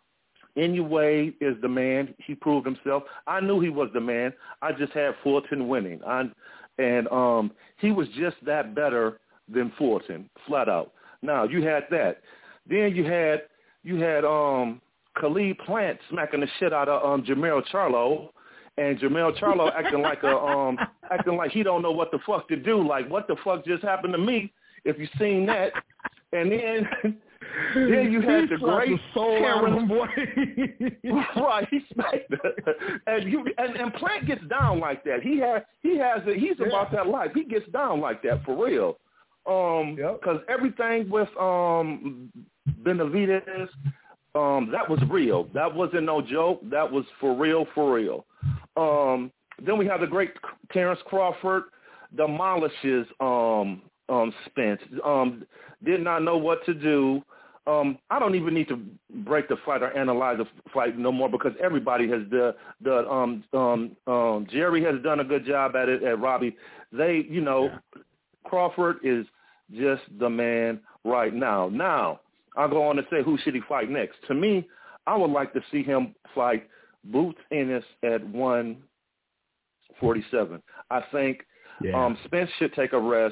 Inoue is the man. He proved himself. I knew he was the man. I just had Fulton winning. I, and um, he was just that better than Fulton, flat out. Now, you had that. Then you had you had um, Khalid Plant smacking the shit out of um, Jermell Charlo, and Jermell Charlo acting like a um, acting like he don't know what the fuck to do. Like, what the fuck just happened to me? If you seen that, and then. Then you had the great the soul Karen, boy. right? He smacked it. and you and, and Plant gets down like that. He has he has a, he's yeah. about that life. He gets down like that for real. Um, because yep. everything with um Benavidez, um, that was real. That wasn't no joke. That was for real, for real. Um, then we have the great Terrence Crawford demolishes um um Spence. Um, did not know what to do. Um, I don't even need to break the fight or analyze the fight no more because everybody has the the um um um Jerry has done a good job at it at Robbie. They you know yeah. Crawford is just the man right now. Now I'll go on to say who should he fight next. To me, I would like to see him fight Boots Ennis at one forty-seven. I think yeah. um, Spence should take a rest.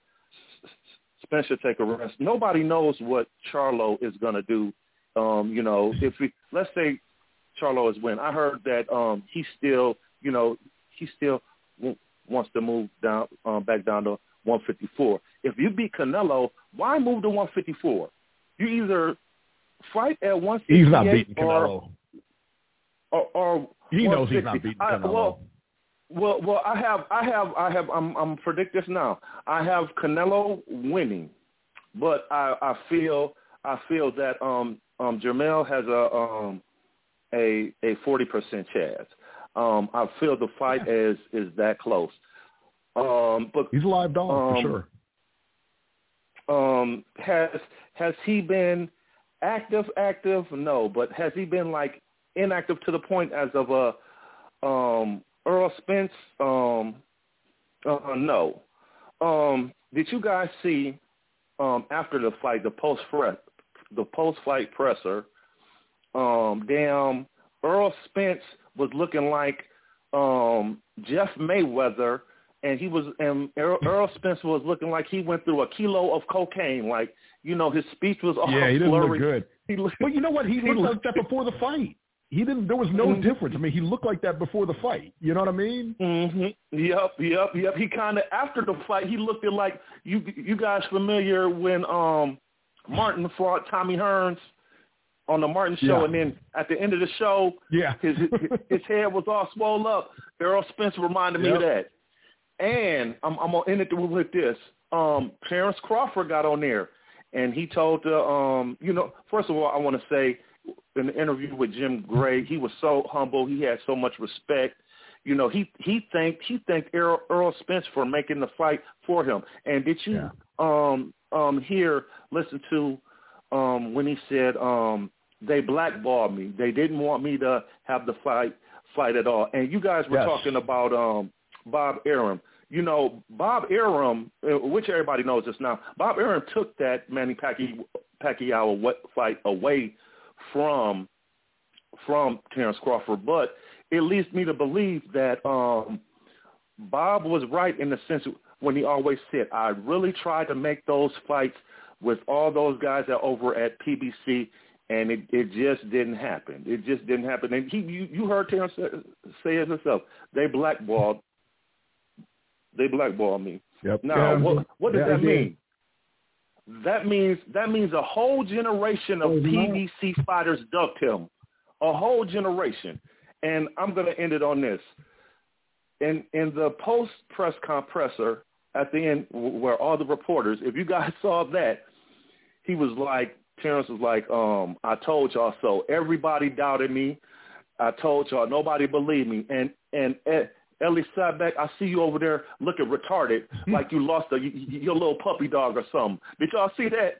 Spence should take a rest. Nobody knows what Charlo is going to do. Um, you know, if we let's say Charlo is win. I heard that um, he still, you know, he still w- wants to move down, um, back down to one fifty-four. If you beat Canelo, why move to one fifty-four? You either fight at one sixty-eight. He's not beating Canelo. Or, or, or he knows he's not beating Canelo. I, well, Well, well, I have, I have, I have. I'm, I'm predict this now. I have Canelo winning, but I, I feel, I feel that um, um, Jermell has a, um, a, a forty percent chance. Um, I feel the fight is is that close. Um, but he's a live dog um, for sure. Um, has has he been active? Active? No, but has he been like inactive to the point as of a um. Earl Spence, um, uh, no. Um, did you guys see um, after the fight the post the post fight presser? Um, damn, Earl Spence was looking like um, Jeff Mayweather, and he was and Earl, Earl Spence was looking like he went through a kilo of cocaine. Like you know, his speech was all yeah, he didn't blurry. look good. He looked, but you know what? He, he looked like that before the fight. He didn't. There was no mm-hmm. difference. I mean, he looked like that before the fight. You know what I mean? Mm-hmm. Yep, yep, yep. He kind of after the fight, he looked at like you. You guys familiar when um Martin fought Tommy Hearns on the Martin show, yeah. and then at the end of the show, yeah, his his, his head was all swole up. Earl Spence reminded me yep. of that. And I'm, I'm gonna end it with this. um, Terrence Crawford got on there, and he told the, um, you know, first of all, I want to say in the interview with Jim Gray, he was so humble. He had so much respect. You know, he he thanked he thanked Earl, Earl Spence for making the fight for him. And did you yeah. um um hear listen to um when he said um they blackballed me. They didn't want me to have the fight fight at all. And you guys were yes. talking about um Bob Arum. You know, Bob Arum, which everybody knows this now. Bob Arum took that Manny Pacquiao, Pacquiao fight away from from Terrence Crawford, but it leads me to believe that um, Bob was right in the sense when he always said, I really tried to make those fights with all those guys that over at P B C, and it, it just didn't happen. It just didn't happen. And he, you, you heard Terrence say, say it himself. They blackballed. They blackballed me. Yep. Now, yeah. what, what does yeah, that mean? That means that means a whole generation of P B C fighters ducked him. A whole generation. And I'm going to end it on this. In in the post-press compressor at the end where all the reporters, if you guys saw that, he was like, Terrence was like, um, I told y'all so. Everybody doubted me. I told y'all. Nobody believed me. And and Ed, Ellie Sabeck, I see you over there looking retarded like you lost a, your little puppy dog or something. Did y'all see that?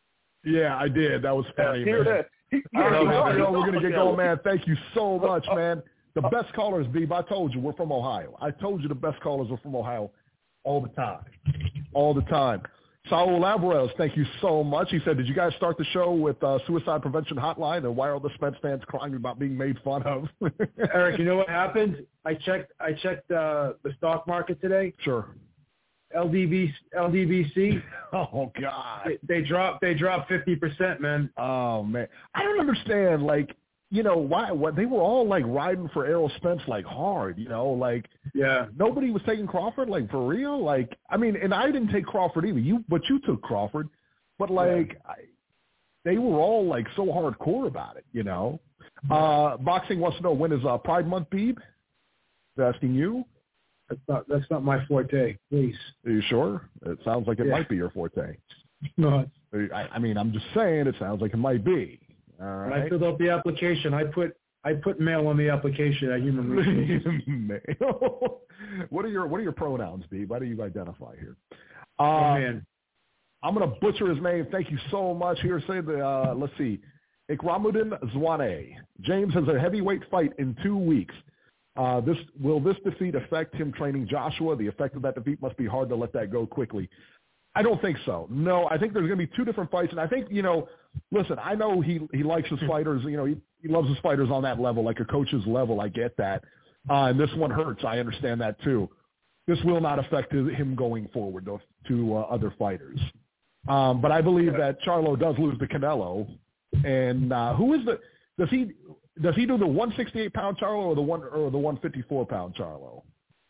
Yeah, I did. That was funny, hear man. That? He, All right, man, yo, we're going to get going, man. Thank you so much, man. The best callers, Beeb, I told you, we're from Ohio. I told you the best callers are from Ohio all the time. All the time. Saul Alvarez, thank you so much. He said, did you guys start the show with uh, Suicide Prevention Hotline, and why are the Spence fans crying about being made fun of? Eric, you know what happened? I checked I checked uh, the stock market today. Sure. L D V L D V C. Oh God. They, they dropped. They dropped fifty percent, man. Oh man, I don't understand. Like, you know, why? What they were all like riding for Errol Spence like hard. You know, like yeah. Nobody was taking Crawford like for real. Like, I mean, and I didn't take Crawford either. You, but you took Crawford. But like, yeah. I, they were all like so hardcore about it. You know. Yeah. Uh, boxing wants to know, when is uh, Pride Month, Beeb? They're asking you. That's not that's not my forte, please. Are you sure? It sounds like it yeah. might be your forte. No. I, I mean, I'm just saying it sounds like it might be. All right. When I filled out the application, I put I put mail on the application at Human Resources. Mail. What are your What are your pronouns, B? Why do you identify here? Uh, oh man, I'm gonna butcher his name. Thank you so much. Here, say the uh, let's see, Ikramudin Zwane. James has a heavyweight fight in two weeks. Uh, this will this defeat affect him training Joshua? The effect of that defeat must be hard to let that go quickly. I don't think so. No, I think there's going to be two different fights, and I think, you know, listen, I know he he likes his fighters. You know, he, he loves his fighters on that level, like a coach's level. I get that, uh, and this one hurts. I understand that too. This will not affect him going forward to, to uh, other fighters. Um, but I believe that Charlo does lose to Canelo, and uh, who is the does he? Does he do the one sixty-eight pound Charlo or the one or the one fifty-four pound Charlo?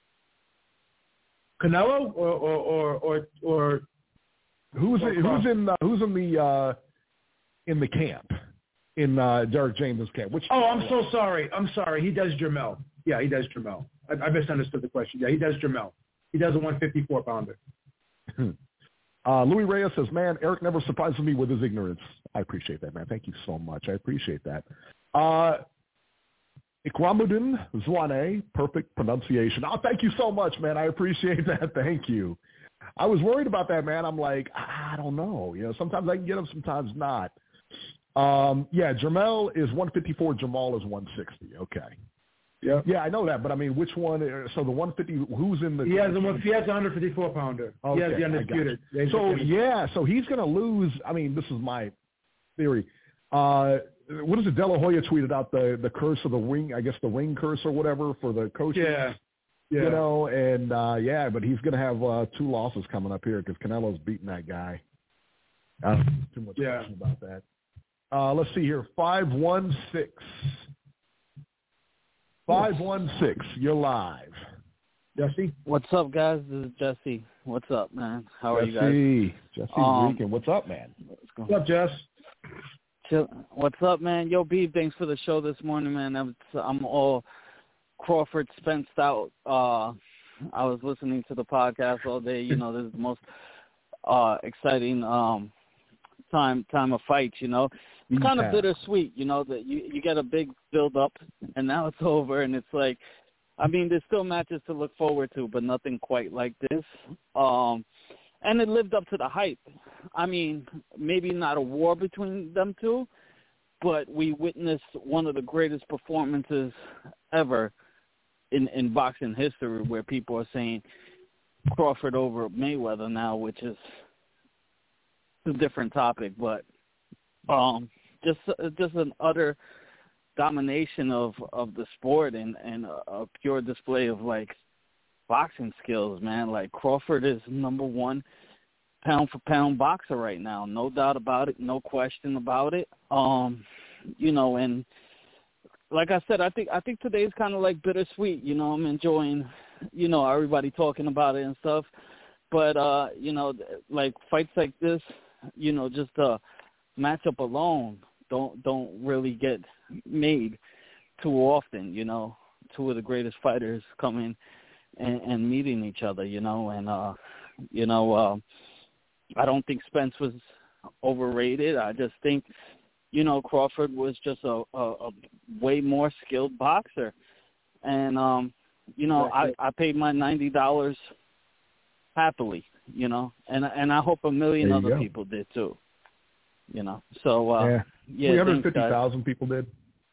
Canelo or or or or, or who's or who's in uh, who's in the uh, in the camp in uh, Derek James' camp? Which oh, I'm so sorry. I'm sorry. He does Jermell. Yeah, he does Jermell. I, I misunderstood the question. Yeah, he does Jermell. He does a one fifty-four pounder. uh, Louis Reyes says, "Man, Eric never surprises me with his ignorance." I appreciate that, man. Thank you so much. I appreciate that. Uh, Ikramudin Zwane, perfect pronunciation. Oh, thank you so much, man. I appreciate that. Thank you. I was worried about that, man. I'm like, I don't know. You know, sometimes I can get them, sometimes not. Um, yeah, Jermell is one fifty-four. Jamal is one sixty. Okay. Yeah. Yeah, I know that, but I mean, which one? So the one fifty, who's in the? He has a one. He has a one fifty-four pounder. Okay, he has the undisputed. So yeah, so he's going to lose. I mean, this is my theory. Uh, what is it? De La Hoya tweeted out the, the curse of the ring, I guess the ring curse or whatever for the coaches. Yeah. yeah. You know, and uh, yeah, but he's going to have uh, two losses coming up here because Canelo's beating that guy. I don't have too much yeah. question about that. Uh, let's see here. five one six. five one six. You're live. Jesse? What's up, guys? This is Jesse. What's up, man? How are Jesse. you guys? Jesse um, Reekin. What's up, man? What's up, Jess? What's up, man? Yo, B, thanks for the show this morning, man. I'm, I'm all Crawford Spenced out. Uh, I was listening to the podcast all day. You know, this is the most uh, exciting um, time time of fights. You know, it's kind of bittersweet. You know that you you get a big build up, and now it's over, and it's like, I mean, there's still matches to look forward to, but nothing quite like this. Um, and it lived up to the hype. I mean, maybe not a war between them two, but we witnessed one of the greatest performances ever in, in boxing history, where people are saying Crawford over Mayweather now, which is a different topic, but um, just just an utter domination of, of the sport and, and a, a pure display of, like, boxing skills, man. Like, Crawford is number one pound-for-pound boxer right now, no doubt about it, no question about it. Um, you know, and like I said, I think I think today's kind of like bittersweet. You know, I'm enjoying, you know, everybody talking about it and stuff. But, uh, you know, like fights like this, you know, just a matchup alone don't don't really get made too often, you know. Two of the greatest fighters coming and, and meeting each other, you know. And, uh, you know, uh, I don't think Spence was overrated. I just think, you know, Crawford was just a, a, a way more skilled boxer. And, um, you know, I, I paid my ninety dollars happily, you know, and and I hope a million other go. people did too, you know. So, uh, yeah, yeah three hundred fifty thousand people did.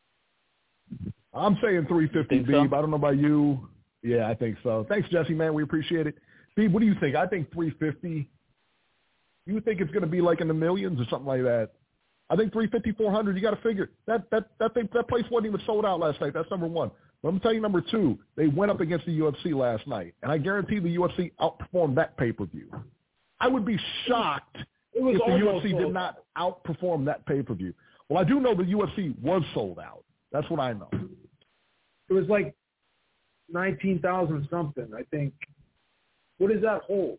I'm saying three fifty, Beeb. So? I don't know about you. Yeah, I think so. Thanks, Jesse, man. We appreciate it. Beeb, what do you think? I think three fifty. You think it's going to be like in the millions or something like that? I think three fifty, four hundred, you got to figure. That that that thing, that place wasn't even sold out last night. That's number one. But I'm going to tell you number two, they went up against the U F C last night, and I guarantee the U F C outperformed that pay-per-view. I would be shocked it was if the U F C sold. did not outperform that pay-per-view. Well, I do know the U F C was sold out. That's what I know. It was like nineteen thousand something, I think. What does that hold?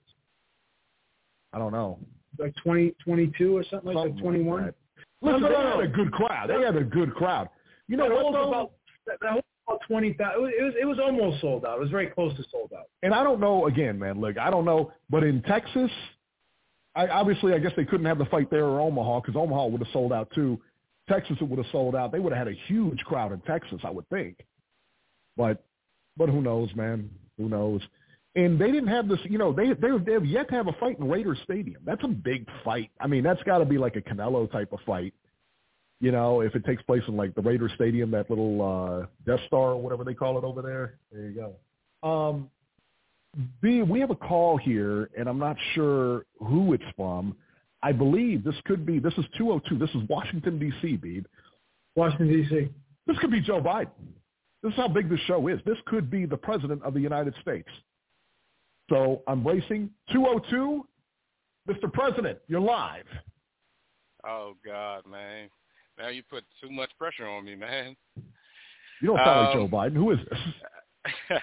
I don't know. Like twenty, twenty-two or something, something like that, twenty-one? Like Listen, no, no, they no. had a good crowd. They had a good crowd. You know what, though? About, that, that about twenty thousand. It was, it was almost sold out. It was very close to sold out. And I don't know, again, man, look, I don't know. But in Texas, I obviously, I guess they couldn't have the fight there or Omaha because Omaha would have sold out too. Texas, it would have sold out. They would have had a huge crowd in Texas, I would think. But but who knows, man? Who knows? And they didn't have this, you know, they, they, they have yet to have a fight in Raiders Stadium. That's a big fight. I mean, that's got to be like a Canelo type of fight, you know, if it takes place in like the Raiders Stadium, that little uh, Death Star or whatever they call it over there. There you go. Um, B, we have a call here, and I'm not sure who it's from. I believe this could be, this is two oh two. This is Washington, D C, Beeb. Washington, D C. This could be Joe Biden. This is how big this show is. This could be the president of the United States. So I'm racing two oh two. Mister President, you're live. Oh, God, man. Now you put too much pressure on me, man. You don't sound um, like Joe Biden. Who is this?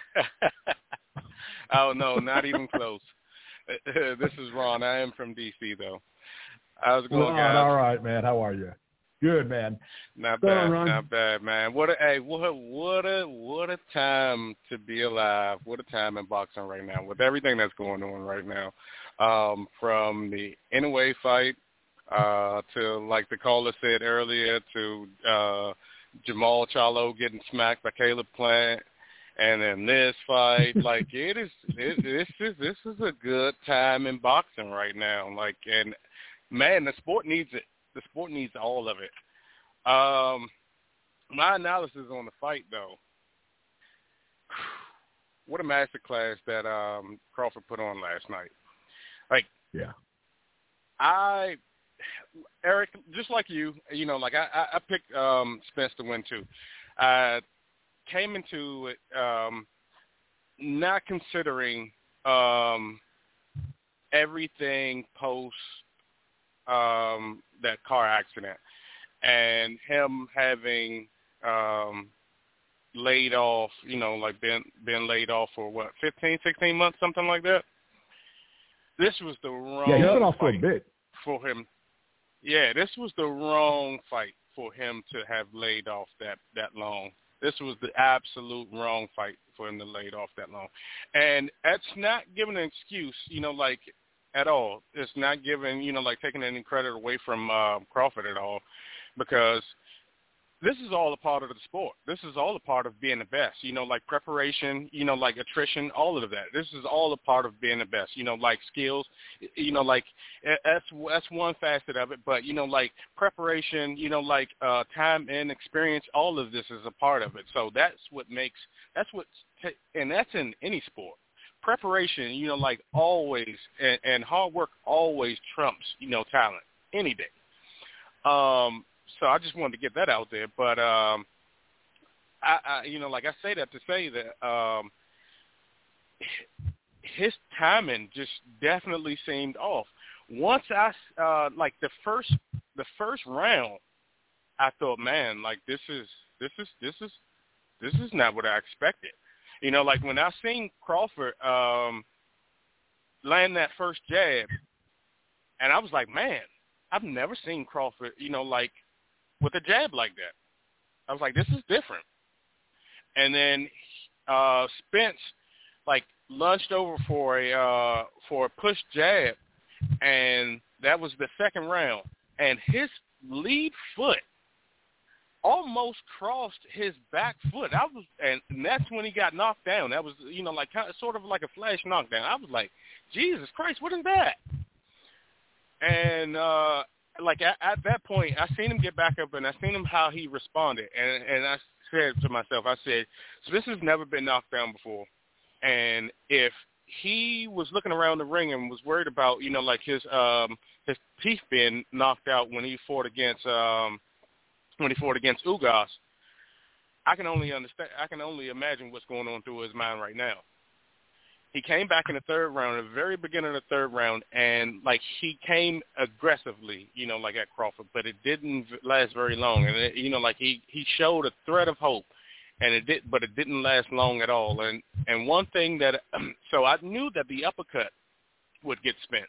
Oh, no, not even close. This is Ron. I am from D C, though. How's it going, Ron, guys? all right, man. How are you? Good, man. Not Go bad, on, not bad, man. What a hey, what a what a what a time to be alive. What a time in boxing right now with everything that's going on right now. Um, from the N O A fight uh, to, like the caller said earlier, to uh, Jamal Charlo getting smacked by Caleb Plant, and then this fight. Like it is, it, this is this is a good time in boxing right now. Like, and man, the sport needs it. The sport needs all of it. Um, my analysis on the fight, though, what a masterclass that um, Crawford put on last night. Like, yeah, I, Eric, just like you, you know, like I, I, I picked um, Spence to win too. I came into it um, not considering um, everything post um, that car accident and him having um, laid off, you know, like been been laid off for what, fifteen, sixteen months, something like that. This was the wrong yeah, he's been off for a fight bit. for him. Yeah, this was the wrong fight for him to have laid off that, that long. This was the absolute wrong fight for him to laid off that long. And that's not giving an excuse, you know, like at all. It's not giving, you know, like taking any credit away from uh, Crawford at all, because this is all a part of the sport. This is all a part of being the best, you know, like preparation, you know, like attrition, all of that. This is all a part of being the best, you know, like skills, you know, like that's that's one facet of it. But, you know, like preparation, you know, like uh, time and experience, all of this is a part of it. So that's what makes, that's what, and that's in any sport. Preparation, you know, like always, and, and hard work always trumps, you know, talent any day. Um, So I just wanted to get that out there, but um, I, I, you know, like I say that to say that um, his timing just definitely seemed off. Once I, uh, like the first, the first round, I thought, man, like this is, this is, this is, this is not what I expected. You know, like when I seen Crawford um, land that first jab, and I was like, man, I've never seen Crawford, you know, like with a jab like that. I was like, this is different. And then uh, Spence, like, lunged over for a uh, for a push jab, and that was the second round. And his lead foot almost crossed his back foot. I was, and, and that's when he got knocked down. That was, you know, like kind of, sort of like a flash knockdown. I was like, Jesus Christ, what is that? And uh, like at, at that point, I seen him get back up, and I seen him how he responded, and and I said to myself, I said, Spence has never been knocked down before, and if he was looking around the ring and was worried about, you know, like his um his teeth being knocked out when he fought against um when he fought against Ugas, I can only understand. I can only imagine what's going on through his mind right now. He came back in the third round, at the very beginning of the third round, and, like, he came aggressively, you know, like at Crawford, but it didn't last very long. And, it, you know, like he, he showed a thread of hope, and it did, but it didn't last long at all. And, and one thing that, so I knew that the uppercut would get Spence,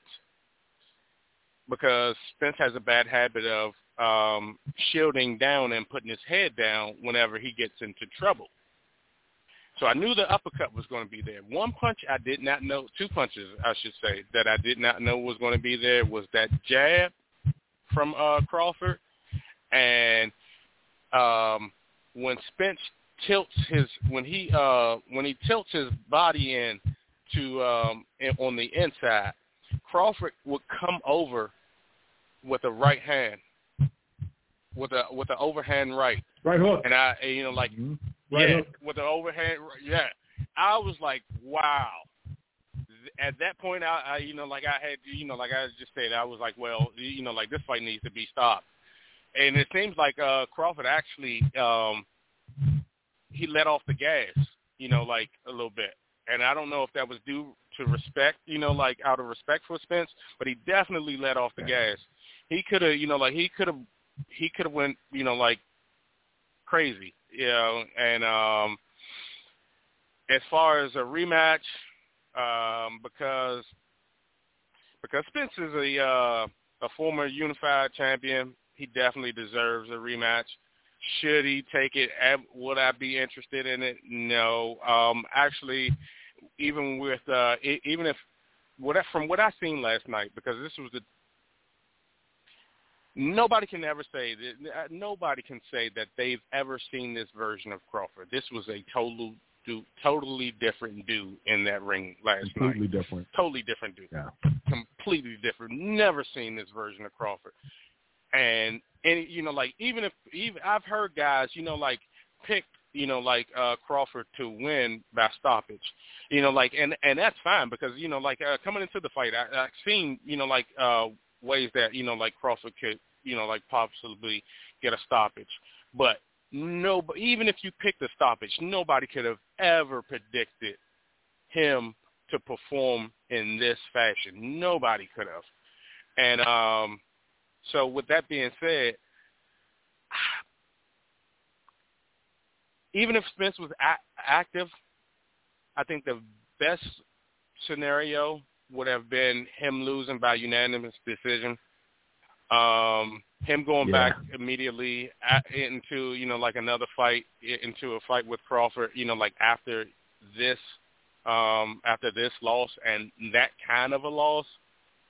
because Spence has a bad habit of um, shielding down and putting his head down whenever he gets into trouble. So I knew the uppercut was going to be there. One punch I did not know, two punches I should say, that I did not know was going to be there was that jab from uh, Crawford. And um, when Spence tilts his, when he uh, when he tilts his body in to um, in, on the inside, Crawford would come over with a right hand, with a with an overhand right. Right hook. And I, you know, like. Mm-hmm. Right yeah, hook. With the overhand, yeah. I was like, wow. At that point, I, I, you know, like I had, you know, like I just said, I was like, well, you know, like this fight needs to be stopped. And it seems like uh, Crawford actually, um, he let off the gas, you know, like a little bit. And I don't know if that was due to respect, you know, like out of respect for Spence, but he definitely let off the gas. He could have, you know, like he could have, he could have went, you know, like crazy. You know, and um, as far as a rematch, um, because because Spence is a uh, a former unified champion, he definitely deserves a rematch. Should he take it? Would I be interested in it? No. Um, actually, even with uh, even if what from what I seen last night, because this was the Nobody can ever say that. Nobody can say that they've ever seen this version of Crawford. This was a total, dude, totally different dude in that ring last Completely night. Completely different. Totally different dude. Yeah. Completely different. Never seen this version of Crawford. And and you know, like even if even I've heard guys, you know, like pick, you know, like uh, Crawford to win by stoppage. You know, like and and that's fine because you know, like uh, coming into the fight, I, I've seen, you know, like. Uh, ways that, you know, like Crawford could, you know, like possibly get a stoppage. But no, even if you pick the stoppage, nobody could have ever predicted him to perform in this fashion. Nobody could have. And um, so with that being said, even if Spence was a- active, I think the best scenario would have been him losing by unanimous decision, um, him going yeah. back immediately at, into, you know, like another fight, into a fight with Crawford, you know, like after this, um, after this loss and that kind of a loss,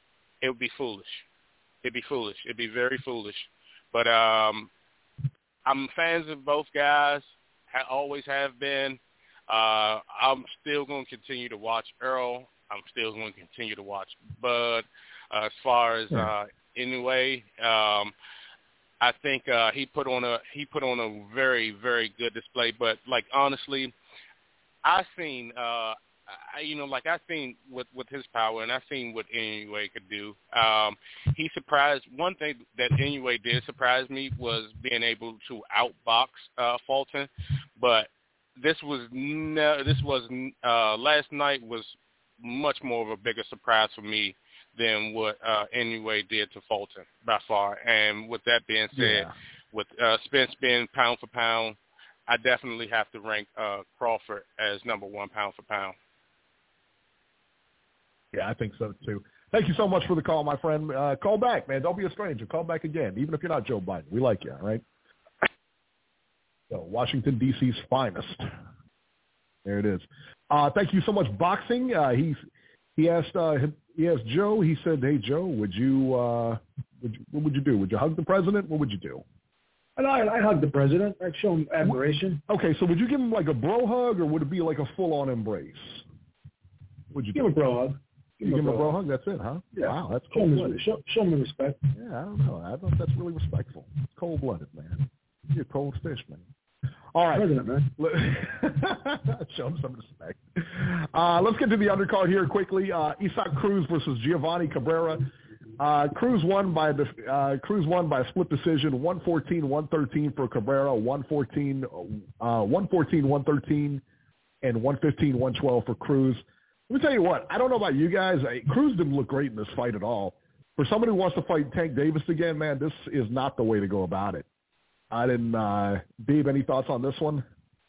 it would be foolish. It'd be foolish. It'd be very foolish. But um, I'm fans of both guys. I always have been. Uh, I'm still going to continue to watch Earl. I'm still going to continue to watch Bud. Uh, as far as uh, anyway, um, I think uh, he put on a he put on a very very good display. But like honestly, I seen uh, I, you know like I seen with with his power, and I seen what Inoue could do. Um, he surprised. One thing that Inoue did surprise me was being able to outbox uh, Fulton, but this was no, this was uh, last night was much more of a bigger surprise for me than what uh, Inoue did to Fulton by far. And with that being said, yeah. with uh, Spence being pound for pound, I definitely have to rank uh, Crawford as number one pound for pound. Yeah, I think so too. Thank you so much for the call, my friend. Uh, call back, man. Don't be a stranger. Call back again, even if you're not Joe Biden. We like you, all right? So, Washington, D C's finest. There it is. Uh, thank you so much, Boxing. Uh, he's he asked uh, he asked Joe. He said, "Hey Joe, would you, uh, would you what would you do? Would you hug the president? What would you do?" And I I hug the president. I'd show him admiration. Okay, so would you give him like a bro hug, or would it be like a full on embrace? Would you give do? him a bro hug? Give you give him a bro hug. That's it, huh? Yeah. Wow, that's show cold him, blooded. Show, show him respect. Yeah, I don't know. I don't know if that's really respectful. It's cold blooded, man. You're a cold fish, man. All right. President, man. Show him some respect. Uh, let's get to the undercard here quickly. Uh, Isaac Cruz versus Giovanni Cabrera. Uh, Cruz won by the uh, Cruz won by a split decision, one fourteen one thirteen for Cabrera, one fourteen one fourteen one thirteen, and one fifteen one twelve for Cruz. Let me tell you what. I don't know about you guys. I, Cruz didn't look great in this fight at all. For somebody who wants to fight Tank Davis again, man, this is not the way to go about it. I didn't, uh, Beeb, any thoughts on this one?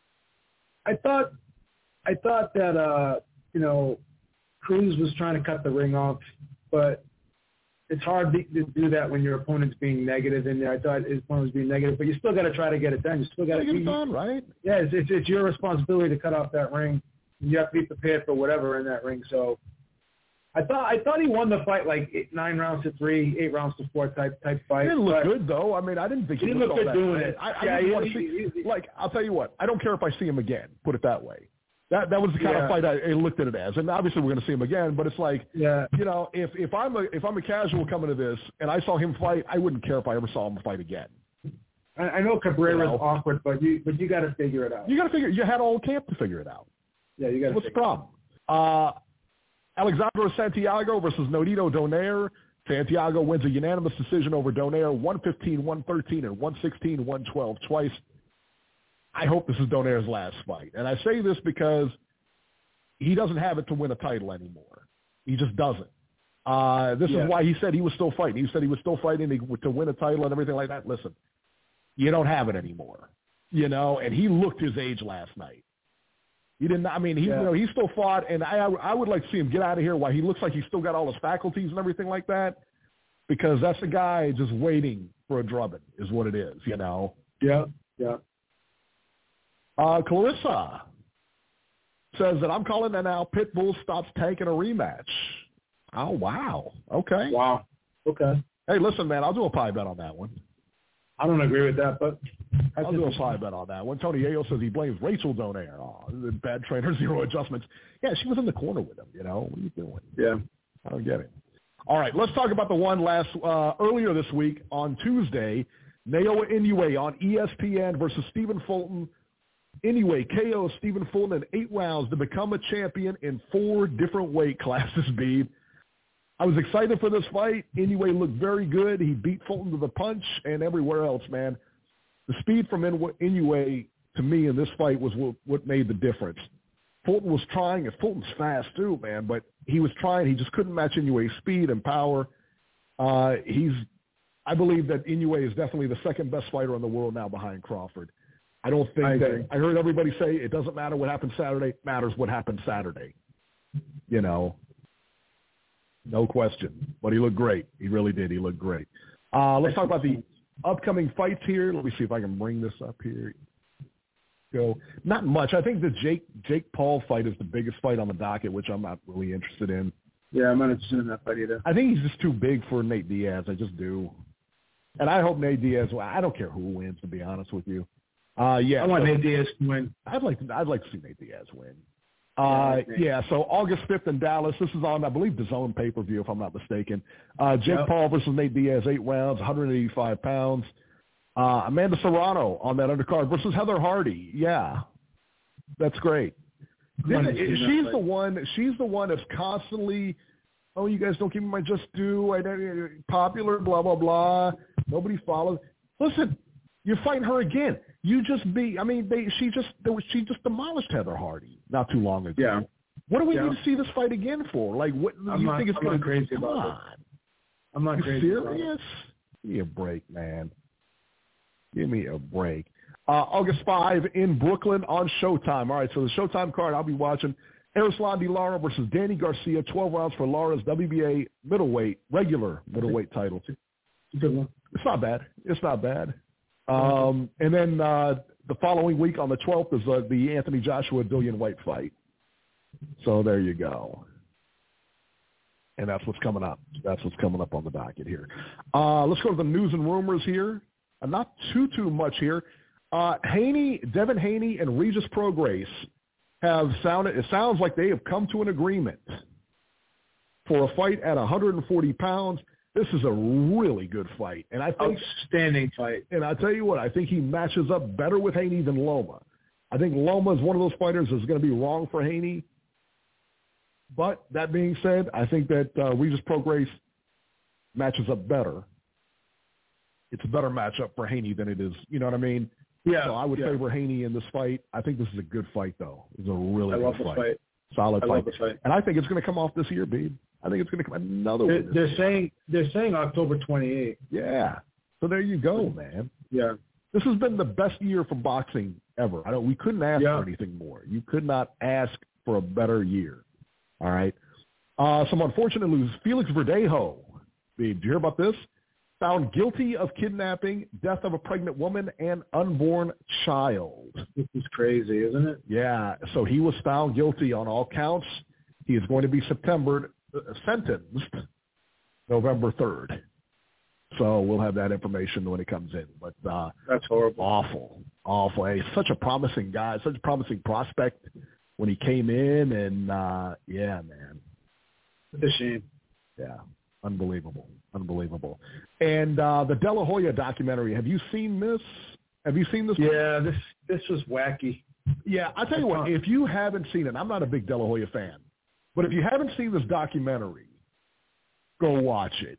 I thought, I thought that, uh, you know, Cruz was trying to cut the ring off, but it's hard to do that when your opponent's being negative in there. I thought his opponent was being negative, but you still got to try to get it done. You still got to get it done, right? Yeah, it's, it's, it's your responsibility to cut off that ring. You have to be prepared for whatever in that ring. So I thought I thought he won the fight like eight, nine rounds to three, eight rounds to four type type fight. He didn't look good though. I mean, I didn't think he, he looked looked good all doing that. it. I, I yeah, didn't he, want to he, see. He, he, like, I'll tell you what. I don't care if I see him again. Put it that way. That that was the kind yeah. of fight I, I looked at it as, and obviously we're going to see him again. But it's like, yeah. you know, if if I'm a if I'm a casual coming to this and I saw him fight, I wouldn't care if I ever saw him fight again. I, I know Cabrera's you know? awkward, but you but you got to figure it out. You got to figure. You had all camp to figure it out. Yeah, you got to. What's the problem? Uh, Alexandre Santiago versus Nonito Donaire. Santiago wins a unanimous decision over Donaire, one fifteen one thirteen and one sixteen one twelve twice. I hope this is Donaire's last fight. And I say this because he doesn't have it to win a title anymore. He just doesn't. Uh, this yeah. is why he said he was still fighting. He said he was still fighting to, to win a title and everything like that. Listen, you don't have it anymore, you know, and he looked his age last night. He didn't. I mean, he yeah. you know he still fought, and I I would like to see him get out of here while he looks like he's still got all his faculties and everything like that, because that's a guy just waiting for a drubbing is what it is, you know. Yeah, yeah. Uh, Clarissa says that I'm calling that now. Pitbull stops taking a rematch. Oh wow. Okay. Wow. Okay. Hey, listen, man, I'll do a pie bet on that one. I don't agree with that, but I'll do a pie bet on that one. Tony Ayo says he blames Rachel Donaire. Oh, the bad trainer, zero adjustments. Yeah, she was in the corner with him, you know. What are you doing? Yeah. I don't get it. All right, let's talk about the one last uh, earlier this week on Tuesday. Naoya Inoue on E S P N versus Stephen Fulton. Inoue K O Stephen Fulton in eight rounds to become a champion in four different weight classes, Beeb. I was excited for this fight. Inoue looked very good. He beat Fulton to the punch and everywhere else, man. The speed from Inoue, to me, in this fight was what, what made the difference. Fulton was trying, and Fulton's fast too, man, but he was trying. He just couldn't match Inoue's speed and power. Uh, he's, I believe that Inoue is definitely the second best fighter in the world now behind Crawford. I don't think I that, I heard everybody say it doesn't matter what happened Saturday, it matters what happened Saturday. You know, no question. But he looked great. He really did. He looked great. Uh, let's talk about the upcoming fights here. Let me see if I can bring this up here. Go. Not much. I think the Jake Jake Paul fight is the biggest fight on the docket, which I'm not really interested in. Yeah, I'm not interested in that fight either. I think he's just too big for Nate Diaz. I just do. And I hope Nate Diaz. I don't care who wins, to be honest with you. Uh, yeah, I want so, Nate Diaz to win. I'd like to. I'd like to see Nate Diaz win. Uh, yeah, yeah, so August fifth in Dallas. This is on, I believe, the Zone pay-per-view, if I'm not mistaken. Uh, Jake yep. Paul versus Nate Diaz, eight rounds, one hundred eighty-five pounds. Uh, Amanda Serrano on that undercard versus Heather Hardy. Yeah, that's great. Then, it, she's the one. She's the one that's constantly, oh, you guys don't give me my just due. I don't, popular, blah blah blah. Nobody follows. Listen, you're fighting her again. You just be. I mean, they. She just. There was, she just demolished Heather Hardy not too long ago. Yeah. What do we yeah. need to see this fight again for? Like, what I'm you not, think it's I'm going to crazy come about on. it. I'm not you crazy serious? about it. Give me a break, man. Give me a break. Uh, August fifth in Brooklyn on Showtime. All right, so the Showtime card I'll be watching. Erislan De Lara versus Danny Garcia, twelve rounds for Lara's W B A middleweight, regular middleweight title. Good one. It's not bad. It's not bad. Um, and then uh, the following week on the twelfth is uh, the Anthony Joshua Dillian White fight. So there you go. And that's what's coming up. That's what's coming up on the docket here. Uh, let's go to the news and rumors here. Uh, not too, too much here. Uh, Haney, Devin Haney and Regis Prograis have sounded, it sounds like they have come to an agreement for a fight at one hundred forty pounds. This is a really good fight. And I think outstanding fight. And I tell you what, I think he matches up better with Haney than Loma. I think Loma is one of those fighters that's going to be wrong for Haney. But that being said, I think that uh, Regis Prograis matches up better. It's a better matchup for Haney than it is, you know what I mean? Yeah. So I would yeah. favor Haney in this fight. I think this is a good fight, though. It's a really I good love fight. The fight. Solid I fight. love the fight. And I think it's going to come off this year, babe. I think it's going to come another they're, one. They're year. saying they're saying October twenty-eighth. Yeah. So there you go, man. Yeah. This has been the best year for boxing ever. I don't. We couldn't ask yeah. for anything more. You could not ask for a better year. All right. Uh, some unfortunate news. Felix Verdejo. Did you hear about this? Found guilty of kidnapping, death of a pregnant woman, and unborn child. This is crazy, isn't it? Yeah. So he was found guilty on all counts. He is going to be September uh, sentenced November third. So we'll have that information when it comes in. But uh, that's horrible. Awful, awful. Hey, such a promising guy, such a promising prospect when he came in, and uh, yeah, man. It's a shame. Yeah, unbelievable, unbelievable. And uh, the De La Hoya documentary. Have you seen this? Have you seen this? Yeah, this this was wacky. Yeah, I tell you what. If you haven't seen it, I'm not a big De La Hoya fan, but if you haven't seen this documentary, go watch it.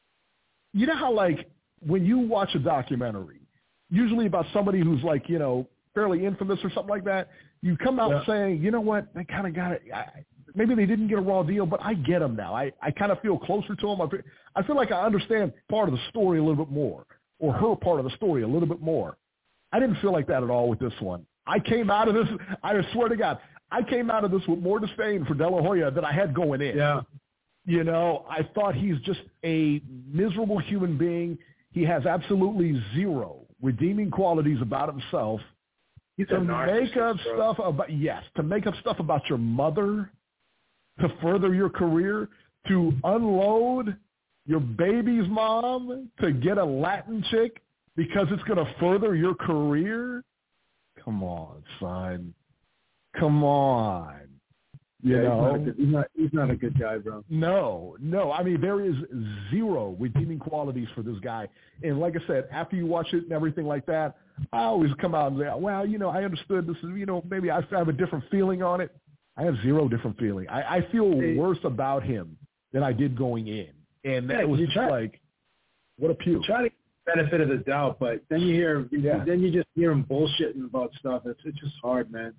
You know how, like, when you watch a documentary, usually about somebody who's, like, you know, fairly infamous or something like that, you come out yeah. saying, you know what, they kind of got it. I, maybe they didn't get a raw deal, but I get them now. I, I kind of feel closer to them. I feel, I feel like I understand part of the story a little bit more, or her part of the story a little bit more. I didn't feel like that at all with this one. I came out of this, I swear to God, I came out of this with more disdain for De La Hoya than I had going in. Yeah. You know, I thought he's just a miserable human being. He has absolutely zero redeeming qualities about himself. He's to a make up bro. stuff about yes, to make up stuff about your mother, to further your career, to unload your baby's mom, to get a Latin chick because it's going to further your career. Come on, son. Come on. You yeah, know, he's not, a good, he's, not, he's not a good guy, bro. No, no. I mean, there is zero redeeming qualities for this guy. And like I said, after you watch it and everything like that, I always come out and say, well, you know, I understood this is, you know, maybe I have a different feeling on it. I have zero different feeling. I, I feel hey. worse about him than I did going in. And that yeah, was just try, like, what a puke. Try to get the benefit of the doubt, but then you hear, yeah. then you just hear him bullshitting about stuff. It's, it's just hard, man.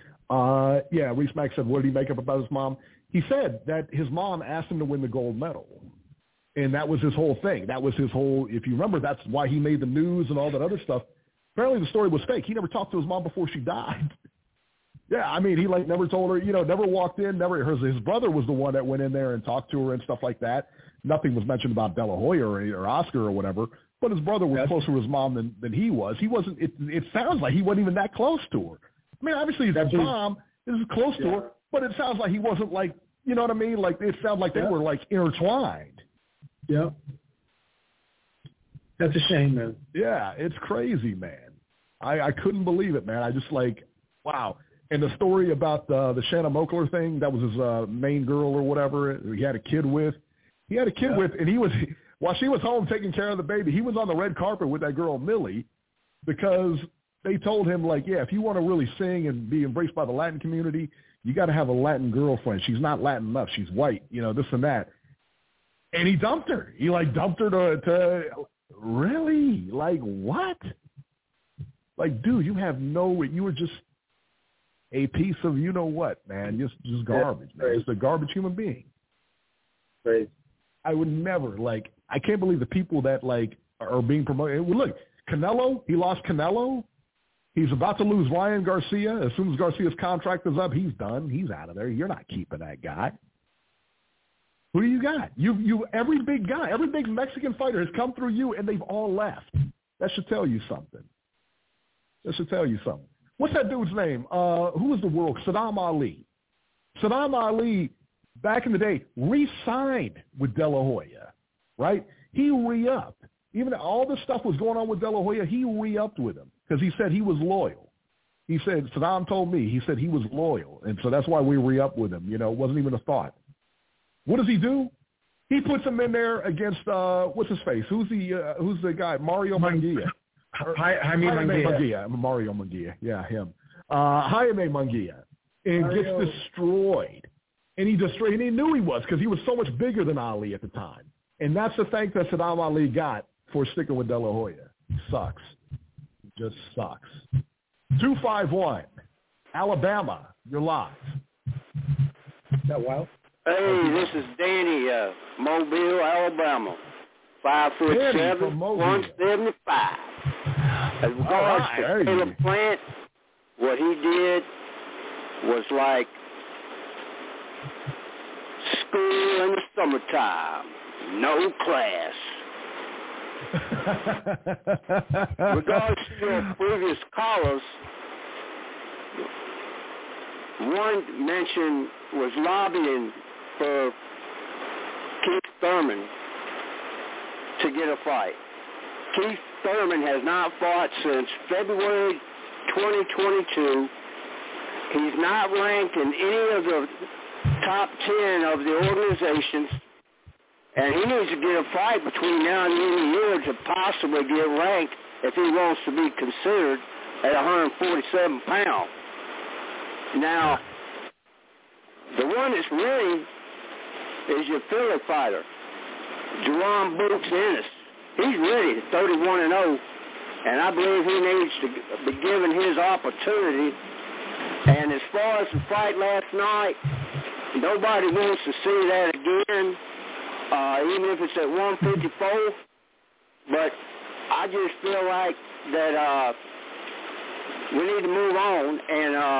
Uh, yeah, Reese Mack said, what did he make up about his mom? He said that his mom asked him to win the gold medal. And that was his whole thing. That was his whole, if you remember, that's why he made the news and all that other stuff. Apparently the story was fake. He never talked to his mom before she died. Yeah, I mean, he like never told her, you know, never walked in, never, his, his brother was the one that went in there and talked to her and stuff like that. Nothing was mentioned about De La Hoya or, or Oscar or whatever, but his brother was yes. closer to his mom than, than he was. He wasn't, it, it sounds like he wasn't even that close to her. I mean, obviously his mom is close to yeah. her, but it sounds like he wasn't like, You know what I mean? Like it sounded like they yeah. were like intertwined. Yeah. That's a shame, man. Yeah, it's crazy, man. I, I couldn't believe it, man. I just like, wow. And the story about the the Shanna Moakler thing, that was his uh, main girl or whatever he had a kid with. He had a kid yeah. with, and he was, while she was home taking care of the baby, he was on the red carpet with that girl, Millie, because they told him, like, yeah, if you want to really sing and be embraced by the Latin community, you got to have a Latin girlfriend. She's not Latin enough. She's white, you know, this and that. And he dumped her. He, like, dumped her to, to really? Like, what? Like, dude, you have no, you were just a piece of you know what, man. Just just garbage, yeah, man. Just a garbage human being. Crazy. I would never, like, I can't believe the people that, like, are being promoted. Well, look, Canelo, he lost Canelo. He's about to lose Ryan Garcia. As soon as Garcia's contract is up, he's done. He's out of there. You're not keeping that guy. Who do you got? You, you, every big guy, every big Mexican fighter has come through you, and they've all left. That should tell you something. That should tell you something. What's that dude's name? Uh, who was the world? Saddam Ali. Saddam Ali, back in the day, re-signed with De La Hoya, right? He re-upped. Even all this stuff was going on with De La Hoya, he re-upped with him because he said he was loyal. He said, Saddam told me, he said he was loyal, and so that's why we re-upped with him. You know, it wasn't even a thought. What does he do? He puts him in there against, uh, what's his face? Who's the uh, who's the guy? Mario Munguia. Hi, Jaime Munguia. Munguia. Mario Munguia. Yeah, him. Uh, Jaime Munguia. And Mario. Gets destroyed. And he destroyed, and he knew he was because he was so much bigger than Ali at the time. And that's the thanks that Saddam Ali got for sticking with De La Hoya. Sucks. Just sucks. two five one. Alabama, you're live. Is that wild? Hey, this is Danny, uh, Mobile, Alabama. Five foot Danny seven, one seventy-five. As regards right, to Caleb Plant, what he did was like school in the summertime. No class. Regards to your previous callers, one mention was lobbying for Keith Thurman to get a fight. Keith Thurman has not fought since February twenty twenty-two. He's not ranked in any of the top ten of the organizations, and he needs to get a fight between now and the end of the year to possibly get ranked if he wants to be considered at one forty-seven pounds. Now, the one that's ready is your Philly fighter, Jerome Boots Ennis. He's ready, thirty-one and oh, and I believe he needs to be given his opportunity. And as far as the fight last night, nobody wants to see that again, uh, even if it's at one fifty-four. But I just feel like that uh, we need to move on, and uh,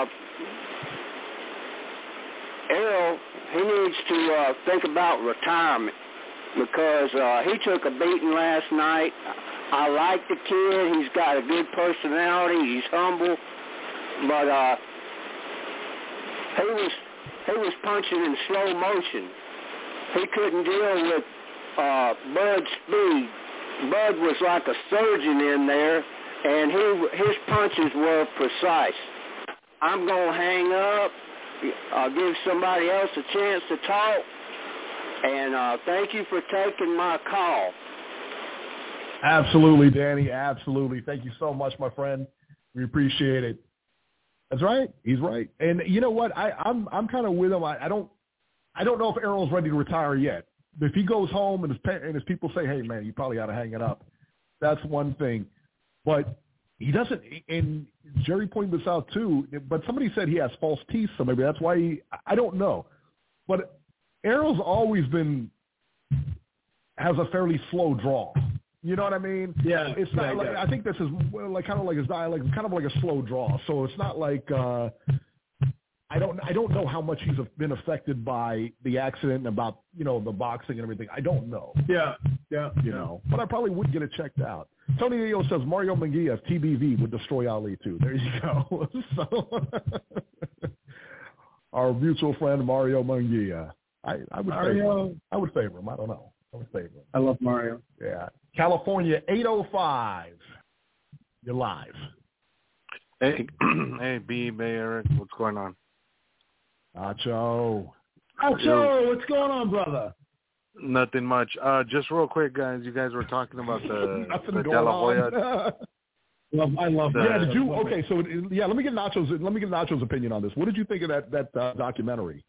Errol, he needs to uh, think about retirement because uh, he took a beating last night. I like the kid. He's got a good personality. He's humble. But uh, he was he was punching in slow motion. He couldn't deal with uh, Bud's speed. Bud was like a surgeon in there, and he his punches were precise. I'm going to hang up. I'll give somebody else a chance to talk. And uh, thank you for taking my call. Absolutely, Danny. Absolutely. Thank you so much, my friend. We appreciate it. That's right. He's right. And you know what? I, I'm I'm kind of with him. I, I don't I don't know if Errol's ready to retire yet. If he goes home and his and his people say, "Hey, man, you probably ought to hang it up," that's one thing. But he doesn't. And Jerry pointed this out too. But somebody said he has false teeth, so maybe that's why he. I don't know. But Errol's always been has a fairly slow draw. You know what I mean? Yeah. It's not yeah, like yeah. I think this is like kind of like his dialect, kind of like a slow draw. So it's not like uh, I don't I don't know how much he's been affected by the accident and about you know the boxing and everything. I don't know. Yeah, yeah. You know, but I probably would get it checked out. Tony Ayo says Mario Munguia of T B V would destroy Ali too. There you go. So, our mutual friend Mario Munguia. I, I would Mario. favor him. I would favor him. I don't know. I would favor him. I love Mario. Yeah. California eight oh five. You're live. Hey, hey, B, Bay, Eric, what's going on? Acho. Acho, what's going on, brother? Nothing much. Uh, just real quick, guys. You guys were talking about the, the De La Hoya. Love, I love the, that. Yeah, did you? Okay, so yeah, let me get Nacho's. Let me get Nacho's opinion on this. What did you think of that that uh, documentary?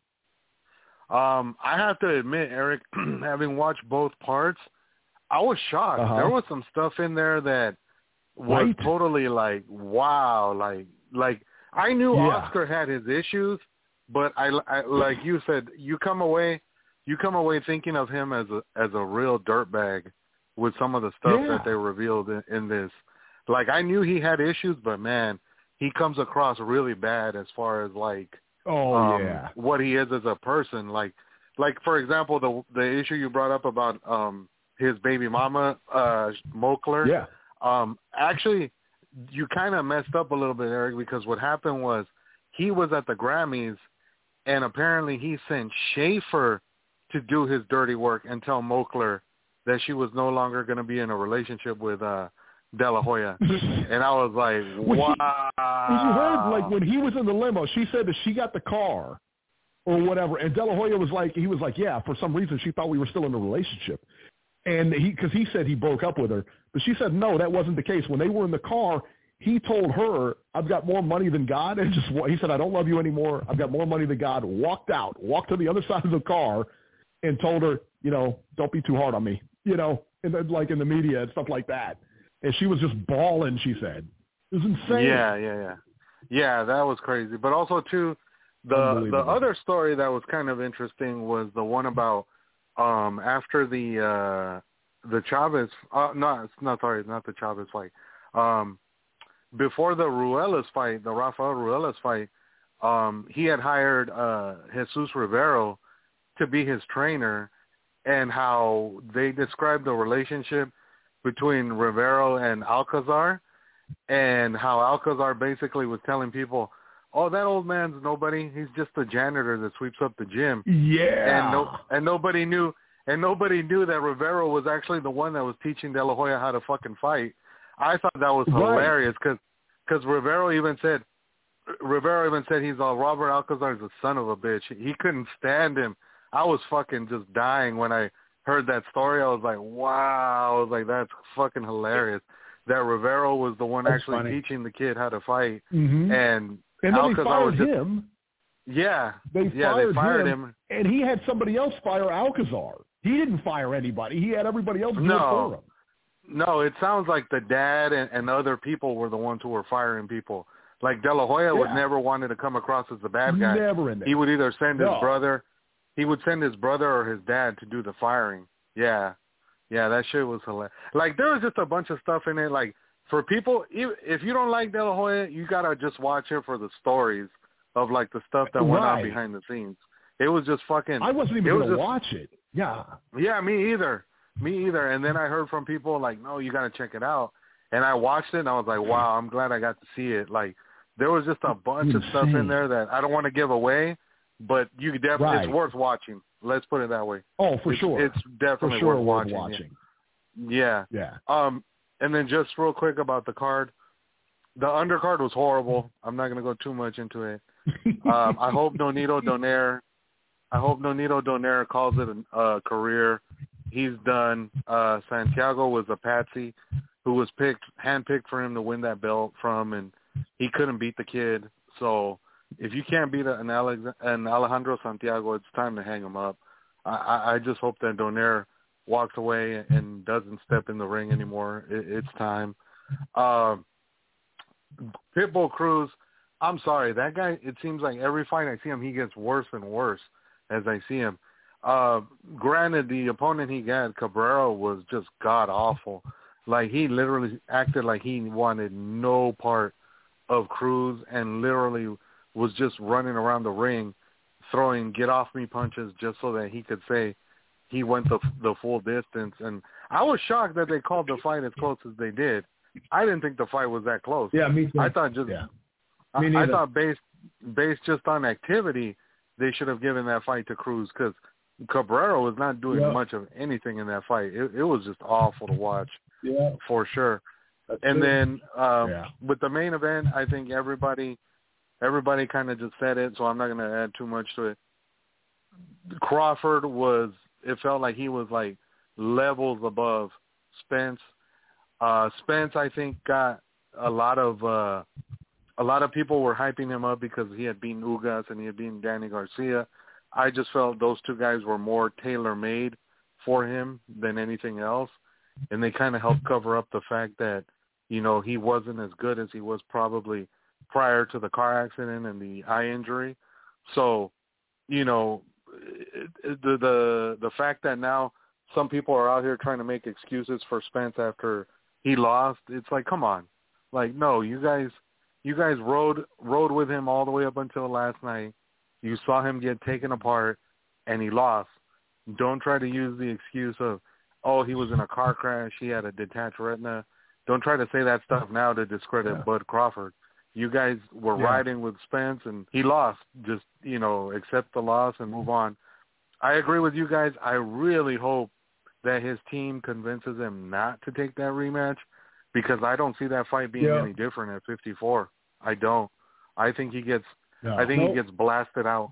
Um, I have to admit, Eric, having watched both parts, I was shocked. Uh-huh. There was some stuff in there that was right? totally like, wow, like like I knew yeah. Oscar had his issues, but I, I like you said, you come away, you come away thinking of him as a as a real dirtbag with some of the stuff yeah. that they revealed in, in this. Like, I knew he had issues, but, man, he comes across really bad as far as, like, oh um, yeah, what he is as a person. Like, like for example, the the issue you brought up about um, his baby mama, uh, Moakler. Yeah. Um, actually, you kind of messed up a little bit, Eric, because what happened was he was at the Grammys, and apparently he sent Schaefer to do his dirty work and tell Moakler that she was no longer going to be in a relationship with uh, De La Hoya. And I was like, wow. When you heard, like, when he was in the limo, she said that she got the car or whatever, and De La Hoya was like, he was like, yeah, for some reason she thought we were still in a relationship. And he, because he said he broke up with her, but she said, no, that wasn't the case. When they were in the car, he told her, I've got more money than God, and just, he said, I don't love you anymore. I've got more money than God. Walked out, walked to the other side of the car, and told her, you know, don't be too hard on me, you know, and then, like in the media and stuff like that. And she was just bawling, she said. It was insane. Yeah, yeah, yeah. Yeah, that was crazy. But also, too, the the other story that was kind of interesting was the one about um, after the uh, the Chavez uh, – no, no, sorry, not the Chavez fight. Um, before the Ruelas fight, the Rafael Ruelas fight, um, he had hired uh, Jesus Rivero to be his trainer, and how they described the relationship between Rivero and Alcazar, and how Alcazar basically was telling people, oh, that old man's nobody. He's just the janitor that sweeps up the gym. Yeah. And no, and nobody knew and nobody knew that Rivero was actually the one that was teaching De La Hoya how to fucking fight. I thought that was hilarious because because Rivero even said Rivero even said he's all Robert Alcazar's a son of a bitch. He couldn't stand him. I was fucking just dying when I heard that story. I was like, wow. I was like, that's fucking hilarious. That Rivero was the one that's actually funny. teaching the kid how to fight. Mm-hmm. And, and then Alcazar they fired was just, him. Yeah. They yeah, fired, they fired him, him. And he had somebody else fire Alcazar. He didn't fire anybody. He had everybody else do no. it for him. No, it sounds like the dad and, and other people were the ones who were firing people. Like De La Hoya yeah. would never wanted to come across as the bad guy. Never in there. He would either send no. his brother, he would send his brother or his dad to do the firing. Yeah, yeah, that shit was hilarious. Like there was just a bunch of stuff in it. Like for people, if you don't like De La Hoya, you gotta just watch it for the stories of like the stuff that went right. on behind the scenes. It was just fucking. I wasn't even it gonna was just, watch it. Yeah. Yeah, me either. Me either. And then I heard from people like, no, you got to check it out. And I watched it, and I was like, wow, I'm glad I got to see it. Like, there was just a bunch of stuff in there that I don't want to give away, but you could definitely, right. it's worth watching. Let's put it that way. Oh, for it's, sure. It's definitely for sure worth watching. watching. Yeah. Yeah. Um, and then just real quick about the card. The undercard was horrible. I'm not going to go too much into it. um, I hope Nonito Donaire, I hope Nonito Donaire calls it a uh, career. He's done. Uh, Santiago was a patsy who was picked, handpicked for him to win that belt from, and he couldn't beat the kid. So if you can't beat an, Alex, an Alejandro Santiago, it's time to hang him up. I, I, I just hope that Donaire walks away and doesn't step in the ring anymore. It, it's time. Uh, Pitbull Cruz, I'm sorry. That guy, it seems like every fight I see him, he gets worse and worse as I see him. Uh, granted, the opponent he got, Cabrera, was just god-awful. Like, he literally acted like he wanted no part of Cruz and literally was just running around the ring throwing get-off-me punches just so that he could say he went the, the full distance. And I was shocked that they called the fight as close as they did. I didn't think the fight was that close. Yeah, me too. I thought just yeah. I, I thought based based just on activity, they should have given that fight to Cruz because Cabrera was not doing yeah. much of anything in that fight. It, it was just awful to watch, yeah, for sure. That's and true. then um, yeah. with the main event, I think everybody everybody kind of just said it, so I'm not going to add too much to it. Crawford was, it felt like he was like levels above Spence. Uh, Spence, I think, got a lot of uh, a lot of people were hyping him up because he had beaten Ugas and he had beaten Danny Garcia. I just felt those two guys were more tailor-made for him than anything else, and they kind of helped cover up the fact that, you know, he wasn't as good as he was probably prior to the car accident and the eye injury. So, you know, the the the fact that now some people are out here trying to make excuses for Spence after he lost, it's like, come on. Like, no, you guys you guys rode rode with him all the way up until last night. You saw him get taken apart, and he lost. Don't try to use the excuse of, oh, he was in a car crash, he had a detached retina. Don't try to say that stuff now to discredit yeah. Bud Crawford. You guys were yeah. riding with Spence, and he lost. Just, you know, accept the loss and move on. I agree with you guys. I really hope that his team convinces him not to take that rematch because I don't see that fight being yeah. any different at fifty-four. I don't. I think he gets no. I think nope. he gets blasted out.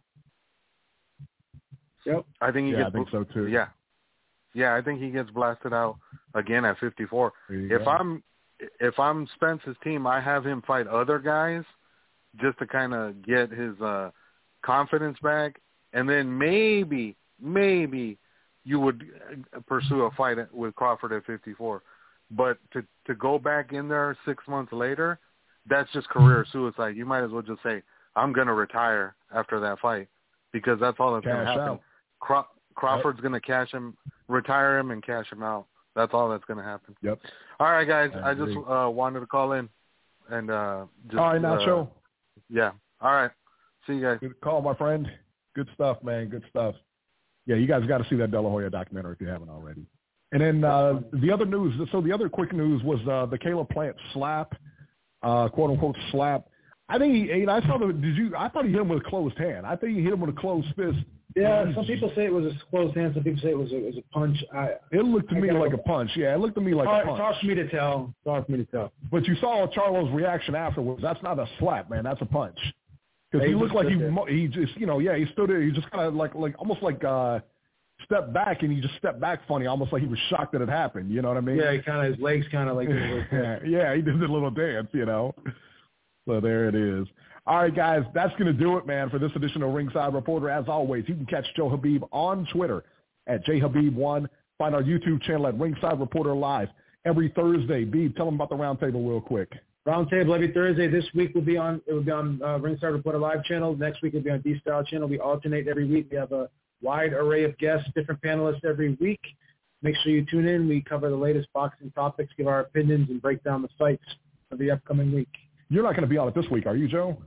Yep. I think he yeah, gets I think so too. Yeah. Yeah, I think he gets blasted out again at fifty-four. If go. I'm if I'm Spence's team, I have him fight other guys just to kind of get his uh, confidence back, and then maybe, maybe you would pursue a fight with Crawford at fifty-four. But to to go back in there six months later, that's just career suicide. You might as well just say, I'm going to retire after that fight because that's all that's going to happen. Craw- Crawford's yep. going to cash him, retire him, and cash him out. That's all that's going to happen. Yep. All right, guys. I, I just uh, wanted to call in. and uh, just, All right, Nacho. Uh, yeah. All right. See you guys. Good call, my friend. Good stuff, man. Good stuff. Yeah, you guys got to see that De La Hoya documentary if you haven't already. And then uh, the other news, so the other quick news was uh, the Caleb Plant slap, uh, quote unquote slap. I think he, I saw the, did you, I thought he hit him with a closed hand. I think he hit him with a closed fist. Yeah, some people say it was a closed hand. Some people say it was a, it was a punch. I, it looked to I me like go, a punch. Yeah, it looked to me like hard, a punch. It's hard for me to tell. It's hard for me to tell. But you saw Charlo's reaction afterwards. That's not a slap, man. That's a punch. Because he looked like he there. he just, you know, yeah, he stood there. He just kind of like, like almost like uh, stepped back, and he just stepped back funny, almost like he was shocked that it happened. You know what I mean? Yeah, he kind of, his legs kind of like. yeah, yeah, he did a little dance, you know. So there it is. All right, guys, that's going to do it, man, for this edition of Ringside Reporter. As always, you can catch Joe Habib on Twitter at J Habib one. Find our YouTube channel at Ringside Reporter Live every Thursday. Beeb, tell them about the roundtable real quick. Roundtable every Thursday. This week will be on it will be on uh, Ringside Reporter Live channel. Next week will be on D-Style channel. We alternate every week. We have a wide array of guests, different panelists every week. Make sure you tune in. We cover the latest boxing topics, give our opinions, and break down the fights of the upcoming week. You're not going to be on it this week, are you, Joe?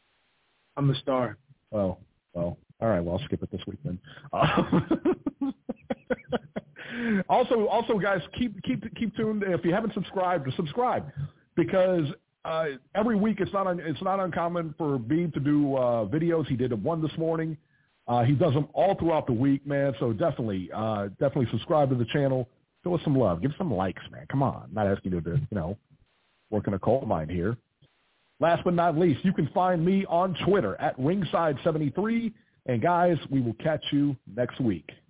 I'm the star. Oh, well, all right. Well, I'll skip it this week then. Uh, also, also, guys, keep keep keep tuned. If you haven't subscribed, subscribe because uh, every week it's not un, it's not uncommon for Beeb to do uh, videos. He did one this morning. Uh, he does them all throughout the week, man. So definitely, uh, definitely subscribe to the channel. Show us some love. Give us some likes, man. Come on. I'm not asking you to, you know, work in a coal mine here. Last but not least, you can find me on Twitter at ringside seventy-three. And, guys, we will catch you next week.